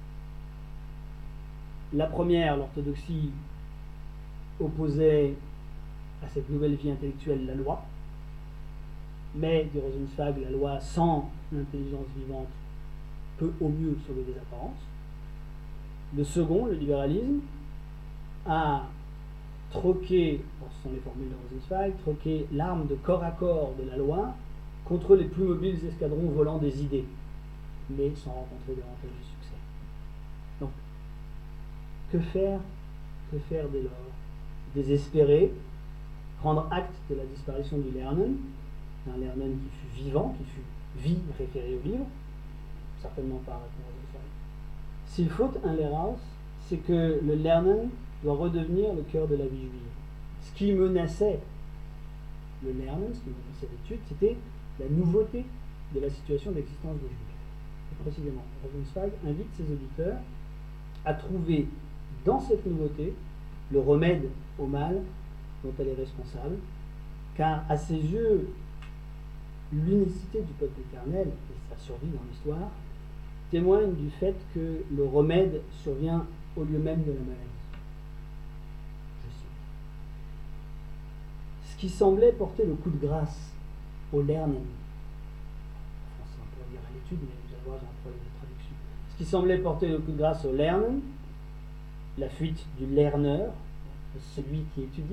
Speaker 1: La première, l'orthodoxie, opposait à cette nouvelle vie intellectuelle la loi, mais, dit Rosenzweig, la loi sans l'intelligence vivante peut au mieux sauver des apparences. Le second, le libéralisme, a troqué, ce sont les formules de Rosenzweig, troqué l'arme de corps à corps de la loi contre les plus mobiles escadrons volants des idées, mais sans rencontrer davantage de succès. Donc, que faire dès lors? Désespérer, prendre acte de la disparition du Lernen, un Lernen qui fut vivant, qui fut vie référée au livre, certainement pas répondre à ça. S'il faut un Lehrhaus, c'est que le Lernen doit redevenir le cœur de la vie juive. Ce qui menaçait le Lernen, ce qui menaçait l'étude, c'était la nouveauté de la situation d'existence des Juifs. Et précisément, Rosenzweig invite ses auditeurs à trouver dans cette nouveauté le remède au mal dont elle est responsable, car à ses yeux, l'unicité du peuple éternel et sa survie dans l'histoire témoignent du fait que le remède survient au lieu même de la maladie. Je cite. Ce qui semblait porter le coup de grâce au Lernen, en français on pourrait dire à l'étude, mais vous allez voir, j'ai un problème de traduction. Ce qui semblait porter le coup de grâce au Lernen, la fuite du Lerner, celui qui étudie.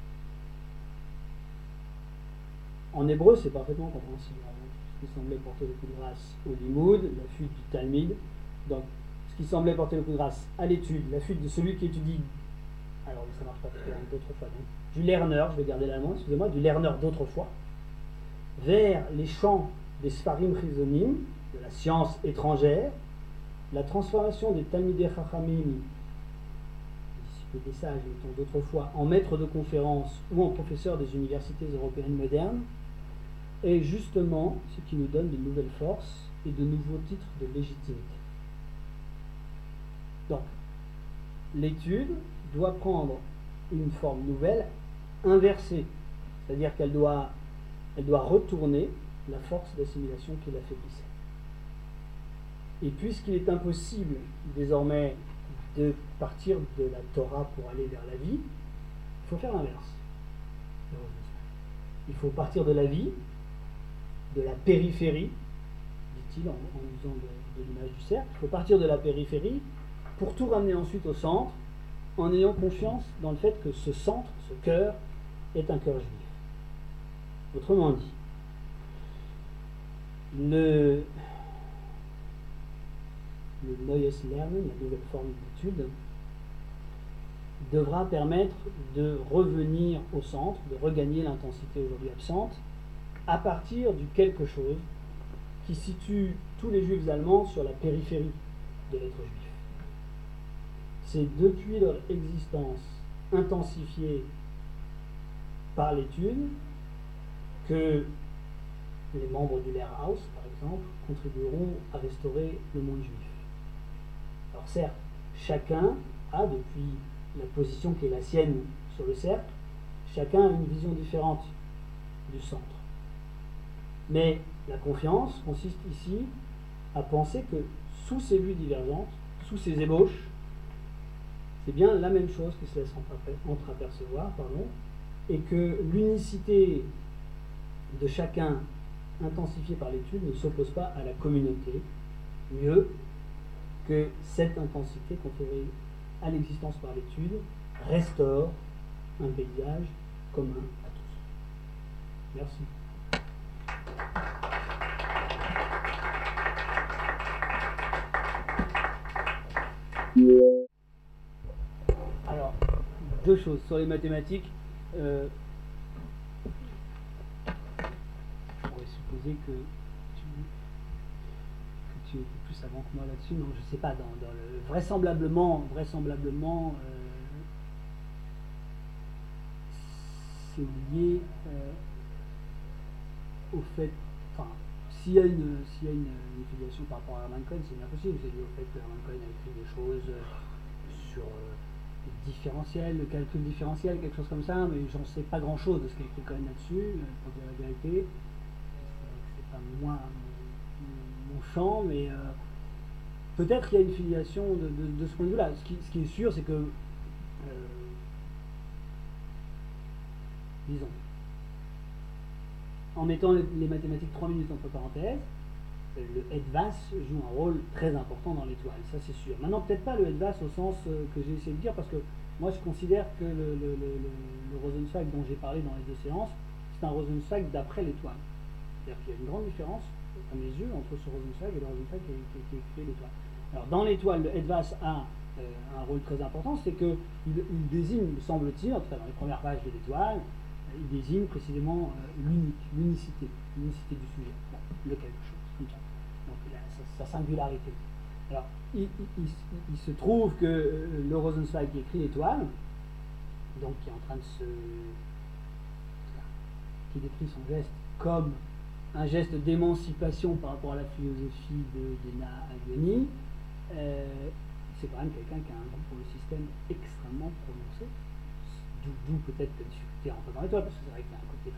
Speaker 1: En hébreu, c'est parfaitement compréhensible. Ce qui semblait porter le coup de grâce au Limoud, la fuite du Talmud. Donc, ce qui semblait porter le coup de grâce à l'étude, la fuite de celui qui étudie. Alors, ça ne marche pas d'autrefois. Donc, du Lerner, je vais garder l'allemand, excusez-moi, du Lerner d'autrefois, vers les champs des Sfarim Chizonim, de la science étrangère, la transformation des Talmidei Chachamim, des sages, mettons d'autrefois, en maître de conférence ou en professeur des universités européennes modernes, est justement ce qui nous donne de nouvelles forces et de nouveaux titres de légitimité. Donc, l'étude doit prendre une forme nouvelle, inversée, c'est-à-dire qu'elle doit retourner la force d'assimilation qui l'affaiblissait. Et puisqu'il est impossible désormais de partir de la Torah pour aller vers la vie, il faut faire l'inverse. Il faut partir de la vie, de la périphérie, dit-il en usant de l'image du cercle. Il faut partir de la périphérie pour tout ramener ensuite au centre, en ayant confiance dans le fait que ce centre, ce cœur, est un cœur juif. Autrement dit, le Neues Lernen, la nouvelle forme d'étude, devra permettre de revenir au centre, de regagner l'intensité aujourd'hui absente, à partir du quelque chose qui situe tous les juifs allemands sur la périphérie de l'être juif. C'est depuis leur existence intensifiée par l'étude que les membres du Lehrhaus, par exemple, contribueront à restaurer le monde juif. Alors certes, chacun a, depuis la position qui est la sienne sur le cercle, chacun a une vision différente du centre. Mais la confiance consiste ici à penser que sous ces vues divergentes, sous ces ébauches, c'est bien la même chose qui se laisse entreapercevoir, et que l'unicité de chacun intensifiée par l'étude ne s'oppose pas à la communauté, mieux que cette intensité conférée à l'existence par l'étude restaure un paysage commun à tous. Merci. Alors, deux choses sur les mathématiques. Je pourrais supposer que tu étais plus avant que moi là-dessus. Non, je sais pas. Dans le vraisemblablement, c'est lié au fait. Enfin, s'il y a une filiation par rapport à Hermann Cohen, c'est bien possible. C'est lié au fait que Hermann Cohen a écrit des choses sur le différentiel, le calcul différentiel, quelque chose comme ça, mais j'en sais pas grand chose de ce qu'a écrit Cohen là-dessus, pour dire la vérité. C'est pas moi mon champ, mais peut-être qu'il y a une filiation de ce point de vue-là. Ce qui est sûr, c'est que, disons, en mettant les mathématiques 3 minutes entre parenthèses, le Hedvas joue un rôle très important dans l'étoile, ça c'est sûr. Maintenant, peut-être pas le Hedvas au sens que j'ai essayé de dire, parce que moi je considère que le Rosenzweig dont j'ai parlé dans les deux séances, c'est un Rosenzweig d'après l'étoile. C'est-à-dire qu'il y a une grande différence, à mes yeux, entre ce Rosenzweig et le Rosenzweig qui écrit l'étoile. Alors dans l'étoile, le Hedvas a un rôle très important, c'est qu'il désigne, me semble-t-il, en tout cas dans les premières pages de l'étoile, il désigne précisément l'unicité du sujet, le quelque chose, comme ça. Donc sa singularité. Alors, il se trouve que le Rosenzweig qui écrit l'étoile, donc qui est en train de qui décrit son geste comme un geste d'émancipation par rapport à la philosophie d'Ena Agoni, c'est quand même quelqu'un qui a un goût pour le système extrêmement prononcé, d'où peut-être la difficulté à rentrer dans l'étoile, parce que c'est vrai qu'il y a un côté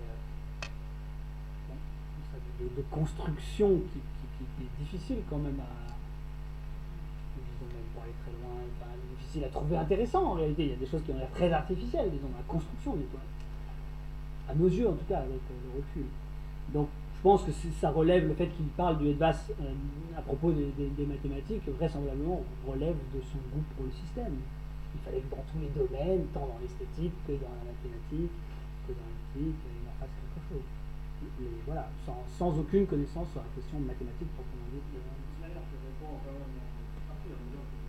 Speaker 1: très de construction qui est difficile quand même disons même pour aller très loin, difficile à trouver intéressant en réalité. Il y a des choses qui ont l'air très artificielles, disons, la construction de l'étoile. À nos yeux en tout cas, avec le recul. Donc je pense que ça relève le fait qu'il parle du Hedvas à propos des mathématiques, vraisemblablement relève de son goût pour le système. Il fallait que dans tous les domaines, tant dans l'esthétique que dans la mathématique, que dans la physique, il en fasse quelque chose. Mais voilà, sans aucune connaissance sur la question mathématique proprement dite.
Speaker 2: D'ailleurs, je réponds quand même en partie en disant que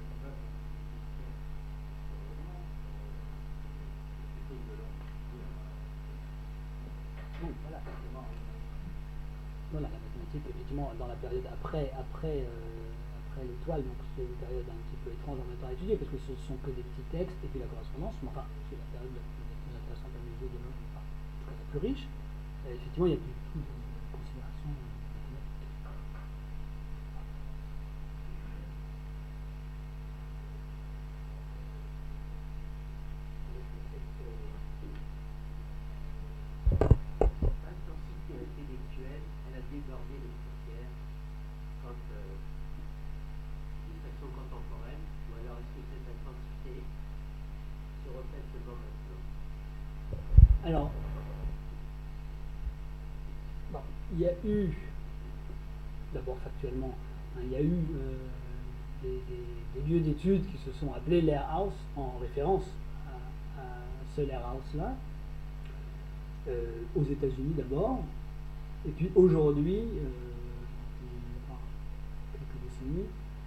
Speaker 1: voilà, la mathématique, effectivement, dans la période après l'étoile, donc c'est une période un petit peu étrange en même temps à étudier, parce que ce sont que des petits textes et puis la correspondance, mais enfin, c'est la période la plus intéressante à mes yeux, en tout cas la plus riche. Effectivement, il y a plus de considérations mathématiques.
Speaker 3: L'intensité intellectuelle, elle a débordé les frontières quand d'une façon contemporaine, ou alors est-ce que cette intensité se reflète seulement maintenant?
Speaker 1: Alors, bon, il y a eu, d'abord factuellement, il y a eu des lieux d'études qui se sont appelés Lehrhaus en référence à ce Lehrhaus-là, aux États-Unis d'abord, et puis aujourd'hui, quelques décennies,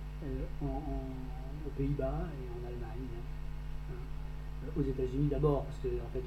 Speaker 1: aux Pays-Bas et en Allemagne. Aux États-Unis d'abord, parce que en fait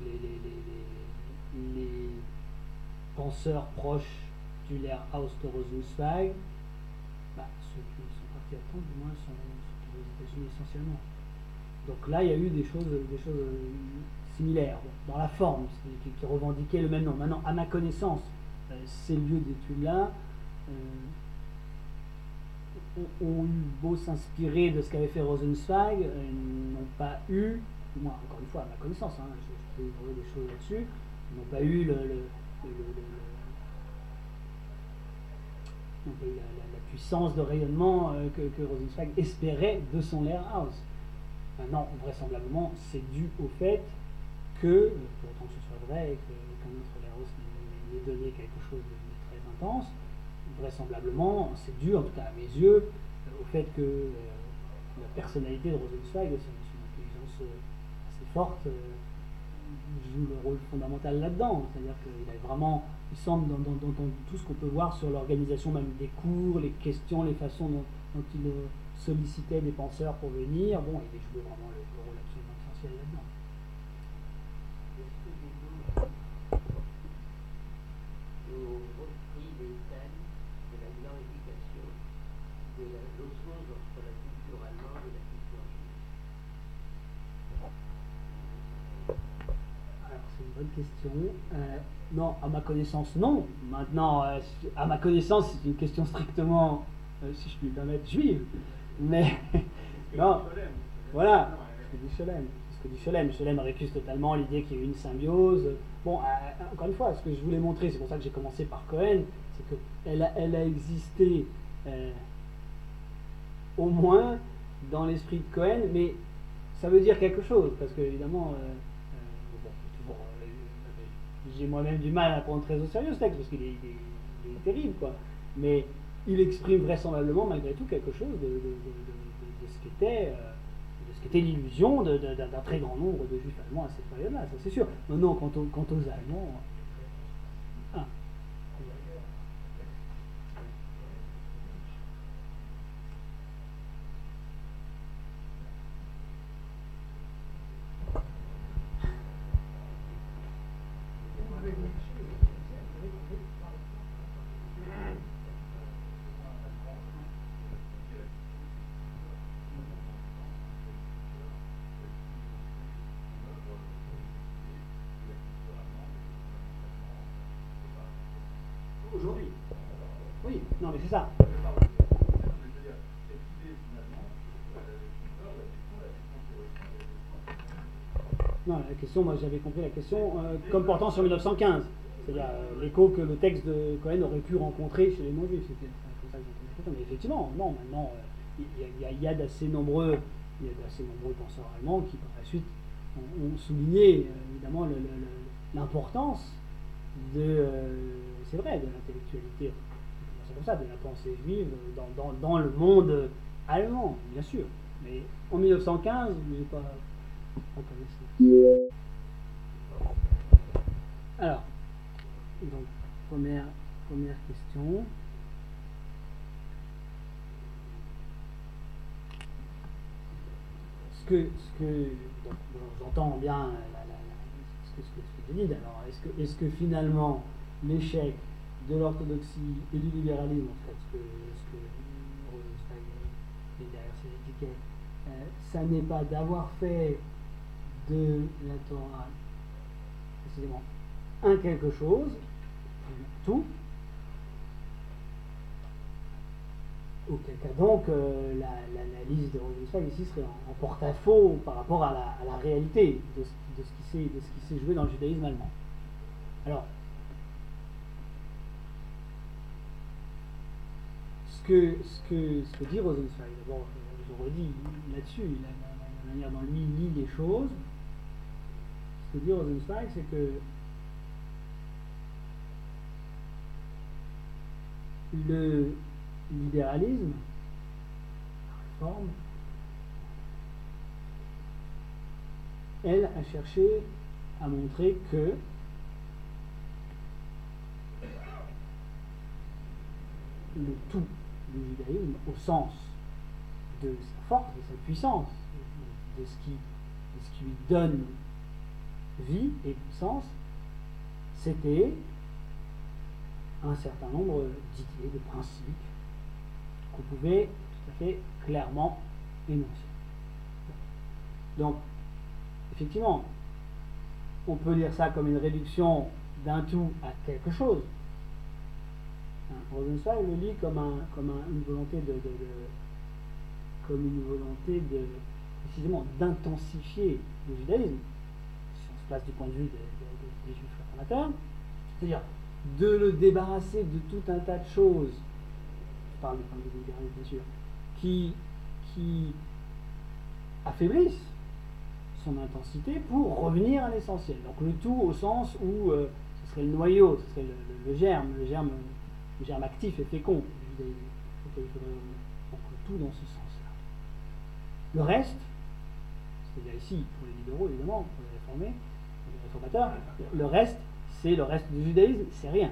Speaker 1: les penseurs proches du Lehrhaus de Rosenzweig, ceux qui sont partis à temps, du moins, sont aux États-Unis essentiellement. Donc là, il y a eu des choses similaires, dans la forme, qui revendiquaient le même nom. Maintenant, à ma connaissance, ces lieux d'études-là ont eu beau s'inspirer de ce qu'avait fait Rosenzweig, n'ont pas eu, moi encore une fois à ma connaissance, hein, je peux trouver des choses là-dessus, n'ont pas eu la puissance de rayonnement que Rosenzweig espérait de son Lehrhaus. Maintenant, vraisemblablement, c'est dû au fait que, pour autant que ce soit vrai, et que notre Lehrhaus n'ait donné quelque chose de très intense, vraisemblablement, c'est dû, en tout cas à mes yeux, au fait que la personnalité de Rosenzweig, son intelligence assez forte, joue le rôle fondamental là-dedans. C'est-à-dire qu'il a vraiment, il semble dans tout ce qu'on peut voir sur l'organisation même des cours, les questions, les façons dont il sollicitait des penseurs pour venir, bon, il a joué vraiment le rôle absolument essentiel là-dedans.
Speaker 3: Au repris des thèmes de la glorification de l'osmose entre la culture allemande et la culture juive.
Speaker 1: Alors, c'est une bonne question. Non, à ma connaissance, non. Maintenant, à ma connaissance, c'est une question strictement, si je puis me permettre, juive. Mais, non, voilà, ce que dit Scholem. Ce que dit Scholem. Scholem récuse totalement l'idée qu'il y a eu une symbiose. Bon, encore une fois, ce que je voulais montrer, c'est pour ça que j'ai commencé par Cohen, c'est qu'elle a existé au moins dans l'esprit de Cohen, mais ça veut dire quelque chose, parce que évidemment, j'ai moi-même du mal à prendre très au sérieux ce texte, parce qu'il est terrible, quoi. Mais il exprime vraisemblablement, malgré tout, quelque chose de ce qu'était l'illusion d'un très grand nombre de juifs allemands à cette période-là, ça c'est sûr. Maintenant, quant aux Allemands... Ah. Aujourd'hui. Oui, non mais c'est ça. Non, la question, moi j'avais compris la question comme portant sur 1915. C'est-à-dire l'écho que le texte de Cohen aurait pu rencontrer chez les non-juifs. C'était comme ça que j'ai compris. Mais effectivement, non, maintenant, il y a d'assez nombreux penseurs allemands qui par la suite ont souligné évidemment l'importance c'est vrai, de l'intellectualité, c'est comme ça, de la pensée juive dans le monde allemand, bien sûr. Mais en 1915, je n'ai pas connaissance. Alors, donc, première question. Donc, j'entends bien ce que tu dis. Alors, est-ce que finalement l'échec de l'orthodoxie et du libéralisme, en fait, ce que Rosenzweig met derrière ces étiquettes, ça n'est pas d'avoir fait de la Torah précisément un quelque chose, tout, auquel cas donc l'analyse de Rosenzweig ici serait en porte-à-faux par rapport à la réalité de ce qui s'est joué dans le judaïsme allemand. Alors, ce que dit Rosenzweig, d'abord, je redis là-dessus, la manière dont lui lit les choses, ce que dit Rosenzweig, c'est que le libéralisme, la réforme, elle a cherché à montrer que le tout du judaïsme, au sens de sa force, de sa puissance, de ce qui lui donne vie et puissance, c'était un certain nombre d'idées, de principes qu'on pouvait tout à fait clairement énoncer. Donc, effectivement, on peut lire ça comme une réduction d'un tout à quelque chose. Rosenzweig le lit comme une volonté comme une volonté précisément d'intensifier le judaïsme, si on se place du point de vue des juifs réformateurs, c'est-à-dire de le débarrasser de tout un tas de choses, je parle du point de vue des libéralistes bien sûr, qui affaiblissent son intensité pour revenir à l'essentiel. Donc le tout au sens où ce serait le noyau, ce serait le germe actif et fécond du judaïsme. Donc le tout dans ce sens-là. Le reste, c'est-à-dire ici pour les libéraux évidemment, pour les réformés, pour les réformateurs, le reste, c'est le reste du judaïsme, c'est rien.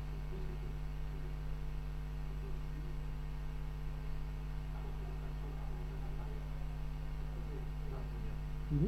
Speaker 1: Mm-hmm.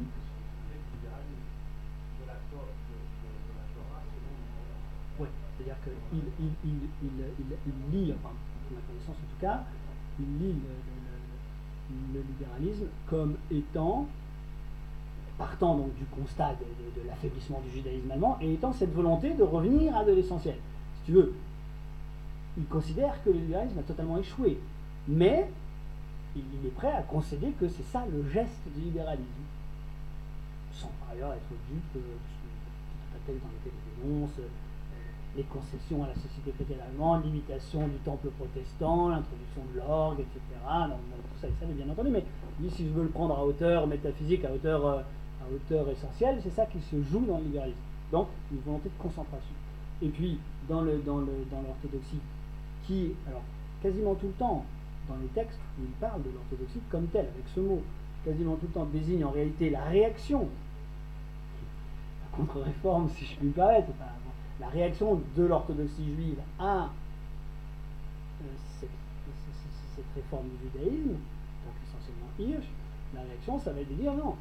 Speaker 1: Oui, c'est-à-dire qu'il lit, enfin, à ma connaissance en tout cas, il lit le libéralisme comme étant, partant donc du constat de l'affaiblissement du judaïsme allemand, et étant cette volonté de revenir à de l'essentiel. Si tu veux, il considère que le libéralisme a totalement échoué, mais il est prêt à concéder que c'est ça le geste du libéralisme, sans par ailleurs être dupe de tout un tas de textes dans lesquels il dénonce les concessions à la société chrétienne allemande, l'imitation du temple protestant, l'introduction de l'orgue, etc. Donc, tout ça, il savait bien entendu, mais il dit si je veux le prendre à hauteur métaphysique, à hauteur essentielle, c'est ça qui se joue dans le libéralisme. Donc, une volonté de concentration. Et puis, dans l'orthodoxie, qui, alors, quasiment tout le temps, dans les textes, il parle de l'orthodoxie comme telle, avec ce mot, quasiment tout le temps désigne en réalité la réaction, la contre-réforme, si je puis me permettre, enfin, la réaction de l'orthodoxie juive à cette réforme du judaïsme, donc essentiellement Hirsch, la réaction, ça va être de dire non.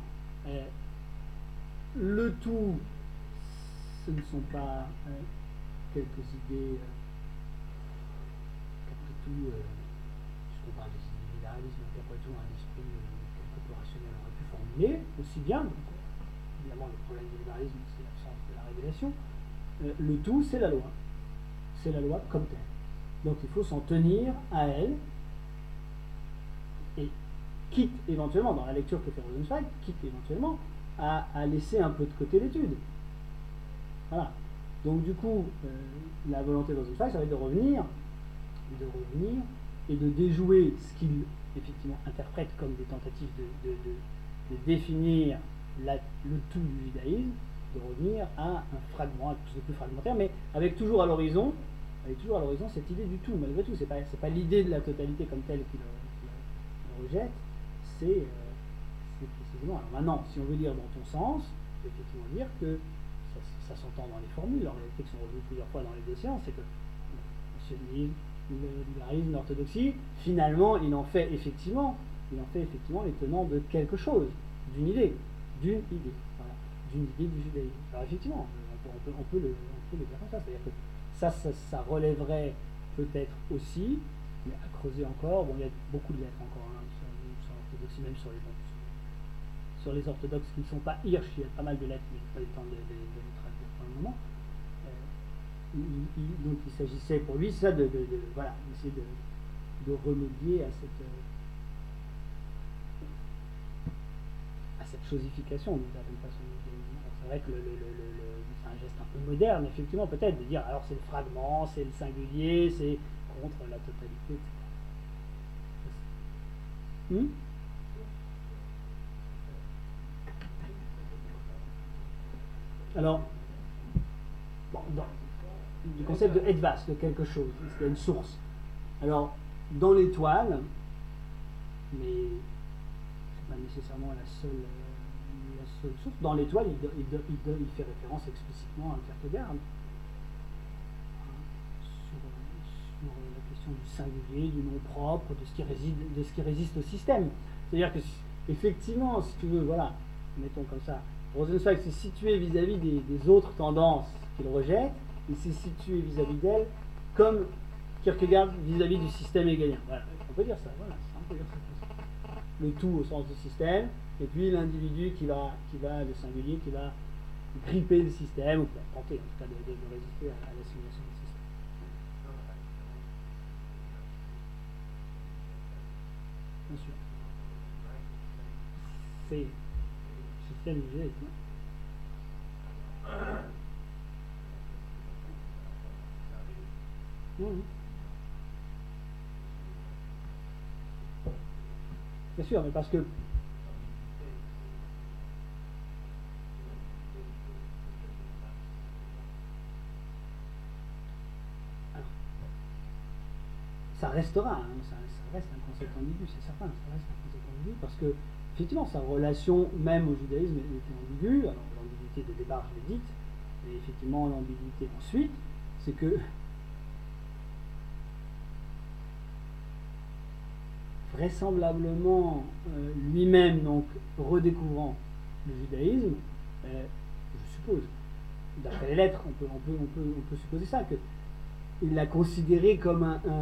Speaker 1: Le tout, ce ne sont pas quelques idées, qu'après tout, puisqu'on parle des idées du libéralisme, qu'après tout, un esprit quelque peu rationnel aurait pu formuler, aussi bien. Donc, évidemment, le problème du libéralisme, c'est l'absence de la révélation. Le tout, c'est la loi. C'est la loi comme telle. Donc il faut s'en tenir à elle, et quitte éventuellement, dans la lecture que fait Rosenzweig, quitte éventuellement à laisser un peu de côté l'étude. Voilà. Donc du coup, la volonté de Rosenzweig, ça va être de revenir et de déjouer ce qu'il effectivement interprète comme des tentatives de définir le tout du judaïsme, de revenir à un fragment, quelque chose de plus fragmentaire, mais avec toujours à l'horizon cette idée du tout, malgré tout. C'est pas l'idée de la totalité comme telle qu'il rejette, c'est précisément. Alors maintenant, si on veut dire dans ton sens, on peut effectivement dire que ça s'entend dans les formules, en réalité qui sont revues plusieurs fois dans les deux séances, c'est que le libéralisme, l'orthodoxie, finalement, il en fait effectivement les tenants de quelque chose, d'une idée. Voilà. D'une idée du judaïsme. Alors effectivement, on peut le dire comme ça, c'est-à-dire que ça relèverait peut-être aussi, mais à creuser encore, bon, il y a beaucoup de lettres encore sur l'orthodoxie, même sur les orthodoxes qui ne sont pas Hirsch, il y a pas mal de lettres, mais je n'ai pas eu le temps de les traduire pour le moment. Donc il s'agissait pour lui, ça, voilà, d'essayer de remédier à cette chosification d'une certaine façon. C'est vrai que c'est un geste un peu moderne, effectivement, peut-être, de dire alors c'est le fragment, c'est le singulier, c'est contre la totalité, etc. Alors, bon, du concept de Edvas, de quelque chose, est-ce qu'il y a une source? Alors, dans l'étoile, mais c'est pas nécessairement la seule source, dans l'étoile, il fait référence explicitement à Kierkegaard sur la question du singulier, du nom propre, de ce qui résiste au système. C'est-à-dire que, effectivement, si tu veux, voilà, mettons comme ça, Rosenzweig s'est situé vis-à-vis des autres tendances qu'il rejette, il s'est situé vis-à-vis d'elles comme Kierkegaard vis-à-vis du système hegelien. Voilà, on peut dire ça, voilà, on peut dire ça. Le tout au sens du système, et puis l'individu qui va, le singulier, qui va gripper le système, ou qui va tenter en tout cas de résister à l'assimilation du système. c'est le système du judaïsme. Mhm. Bien sûr, mais parce que ça restera, hein, ça reste un concept ambigu, c'est certain, ça reste un concept ambigu, parce que, effectivement, sa relation même au judaïsme était ambiguë. Alors, l'ambiguïté de départ, je l'ai dite, mais effectivement, l'ambiguïté ensuite, c'est que, vraisemblablement, lui-même, donc, redécouvrant le judaïsme, je suppose, d'après les lettres, on peut supposer ça, qu'il l'a considéré comme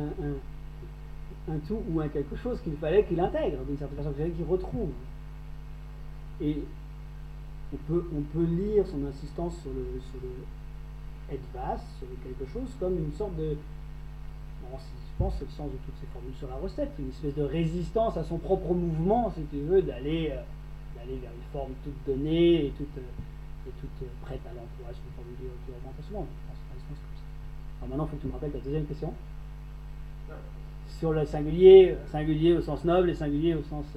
Speaker 1: un tout ou un quelque chose qu'il fallait qu'il intègre, d'une certaine façon, qu'il fallait qu'il retrouve. Et on peut lire son insistance sur le Edvas, sur le quelque chose, comme une sorte de... Bon, je pense que c'est le sens de toutes ces formules sur la recette, une espèce de résistance à son propre mouvement, si tu veux, d'aller vers une forme toute donnée et toute prête à l'emploi, sur une formule qui augmente souvent. Je pense que c'est comme ça. Alors maintenant, il faut que tu me rappelles ta deuxième question. Sur le singulier au sens noble et singulier au sens...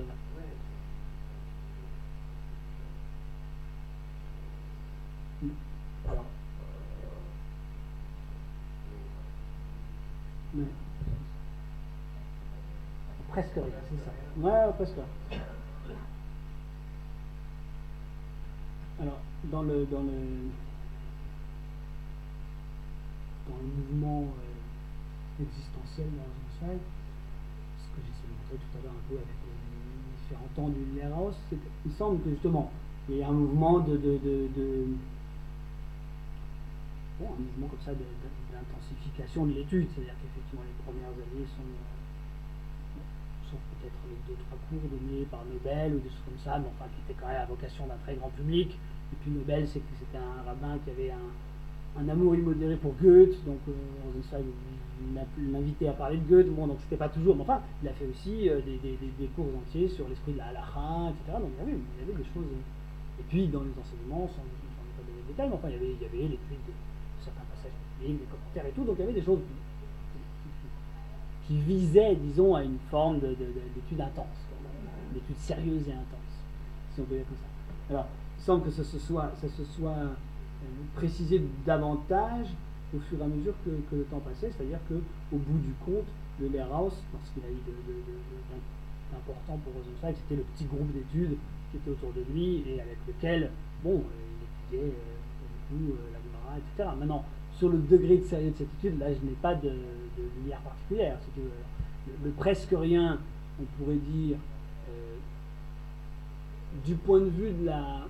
Speaker 1: Alors. Mais, presque rien, c'est ça. Ouais, presque rien. Alors, dans le mouvement existentiel dans Rosenzweig, ce que j'ai montré tout à l'heure un peu avec les différents temps du Lehrhaus, c'est qu'il semble que justement il y ait un mouvement un mouvement comme ça d'intensification de l'étude, c'est-à-dire qu'effectivement les premières années sont peut-être les 2-3 cours donnés par Nobel ou des choses comme ça, mais enfin qui étaient quand même à vocation d'un très grand public. Et puis Nobel, c'est que c'était un rabbin qui avait un amour immodéré pour Goethe, donc Rosenzweig l'invitait à parler de Goethe, bon, donc c'était pas toujours, mais enfin, il a fait aussi des cours entiers sur l'esprit de la halakha, etc. Donc il y avait des choses. Et puis dans les enseignements, sans pas donner de détails, mais enfin, il y avait l'étude de certains passages bibliques, des commentaires et tout, donc il y avait des choses qui visaient, disons, à une forme d'étude intense, d'étude sérieuse et intense, si on peut dire comme ça. Alors, il semble que ça se soit précisé davantage au fur et à mesure que le temps passait, c'est-à-dire qu'au bout du compte, le Lehrhaus, lorsqu'il a eu d'important pour Rosenzweig, c'était le petit groupe d'études qui était autour de lui et avec lequel, bon, il étudiait la Gemara, etc. Maintenant, sur le degré de sérieux de cette étude, là, je n'ai pas de lumière particulière. C'est que le presque rien, on pourrait dire, du point de vue de la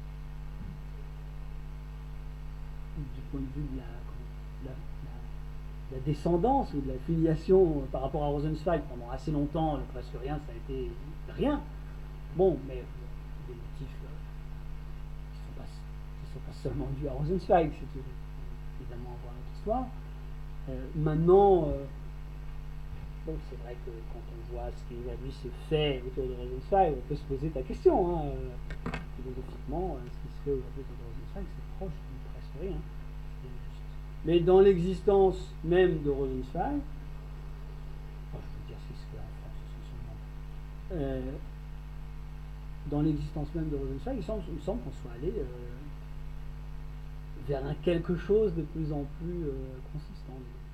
Speaker 1: descendance ou de la filiation par rapport à Rosenzweig, pendant assez longtemps, le presque rien, ça a été rien. Bon, mais des motifs qui ne sont pas seulement dus à Rosenzweig, c'est évidemment avoir notre histoire. Maintenant, bon, c'est vrai que quand on voit ce qui aujourd'hui se fait autour de Rosenzweig, on peut se poser ta question, philosophiquement, ce qui se fait aujourd'hui autour de Rosenzweig, c'est proche de presque rien. Mais dans l'existence même de Rosenzweig, je veux dire ce qui se fait en France essentiellement, dans l'existence même de Rosenzweig, il semble qu'on soit allé vers un quelque chose de plus en plus consistant.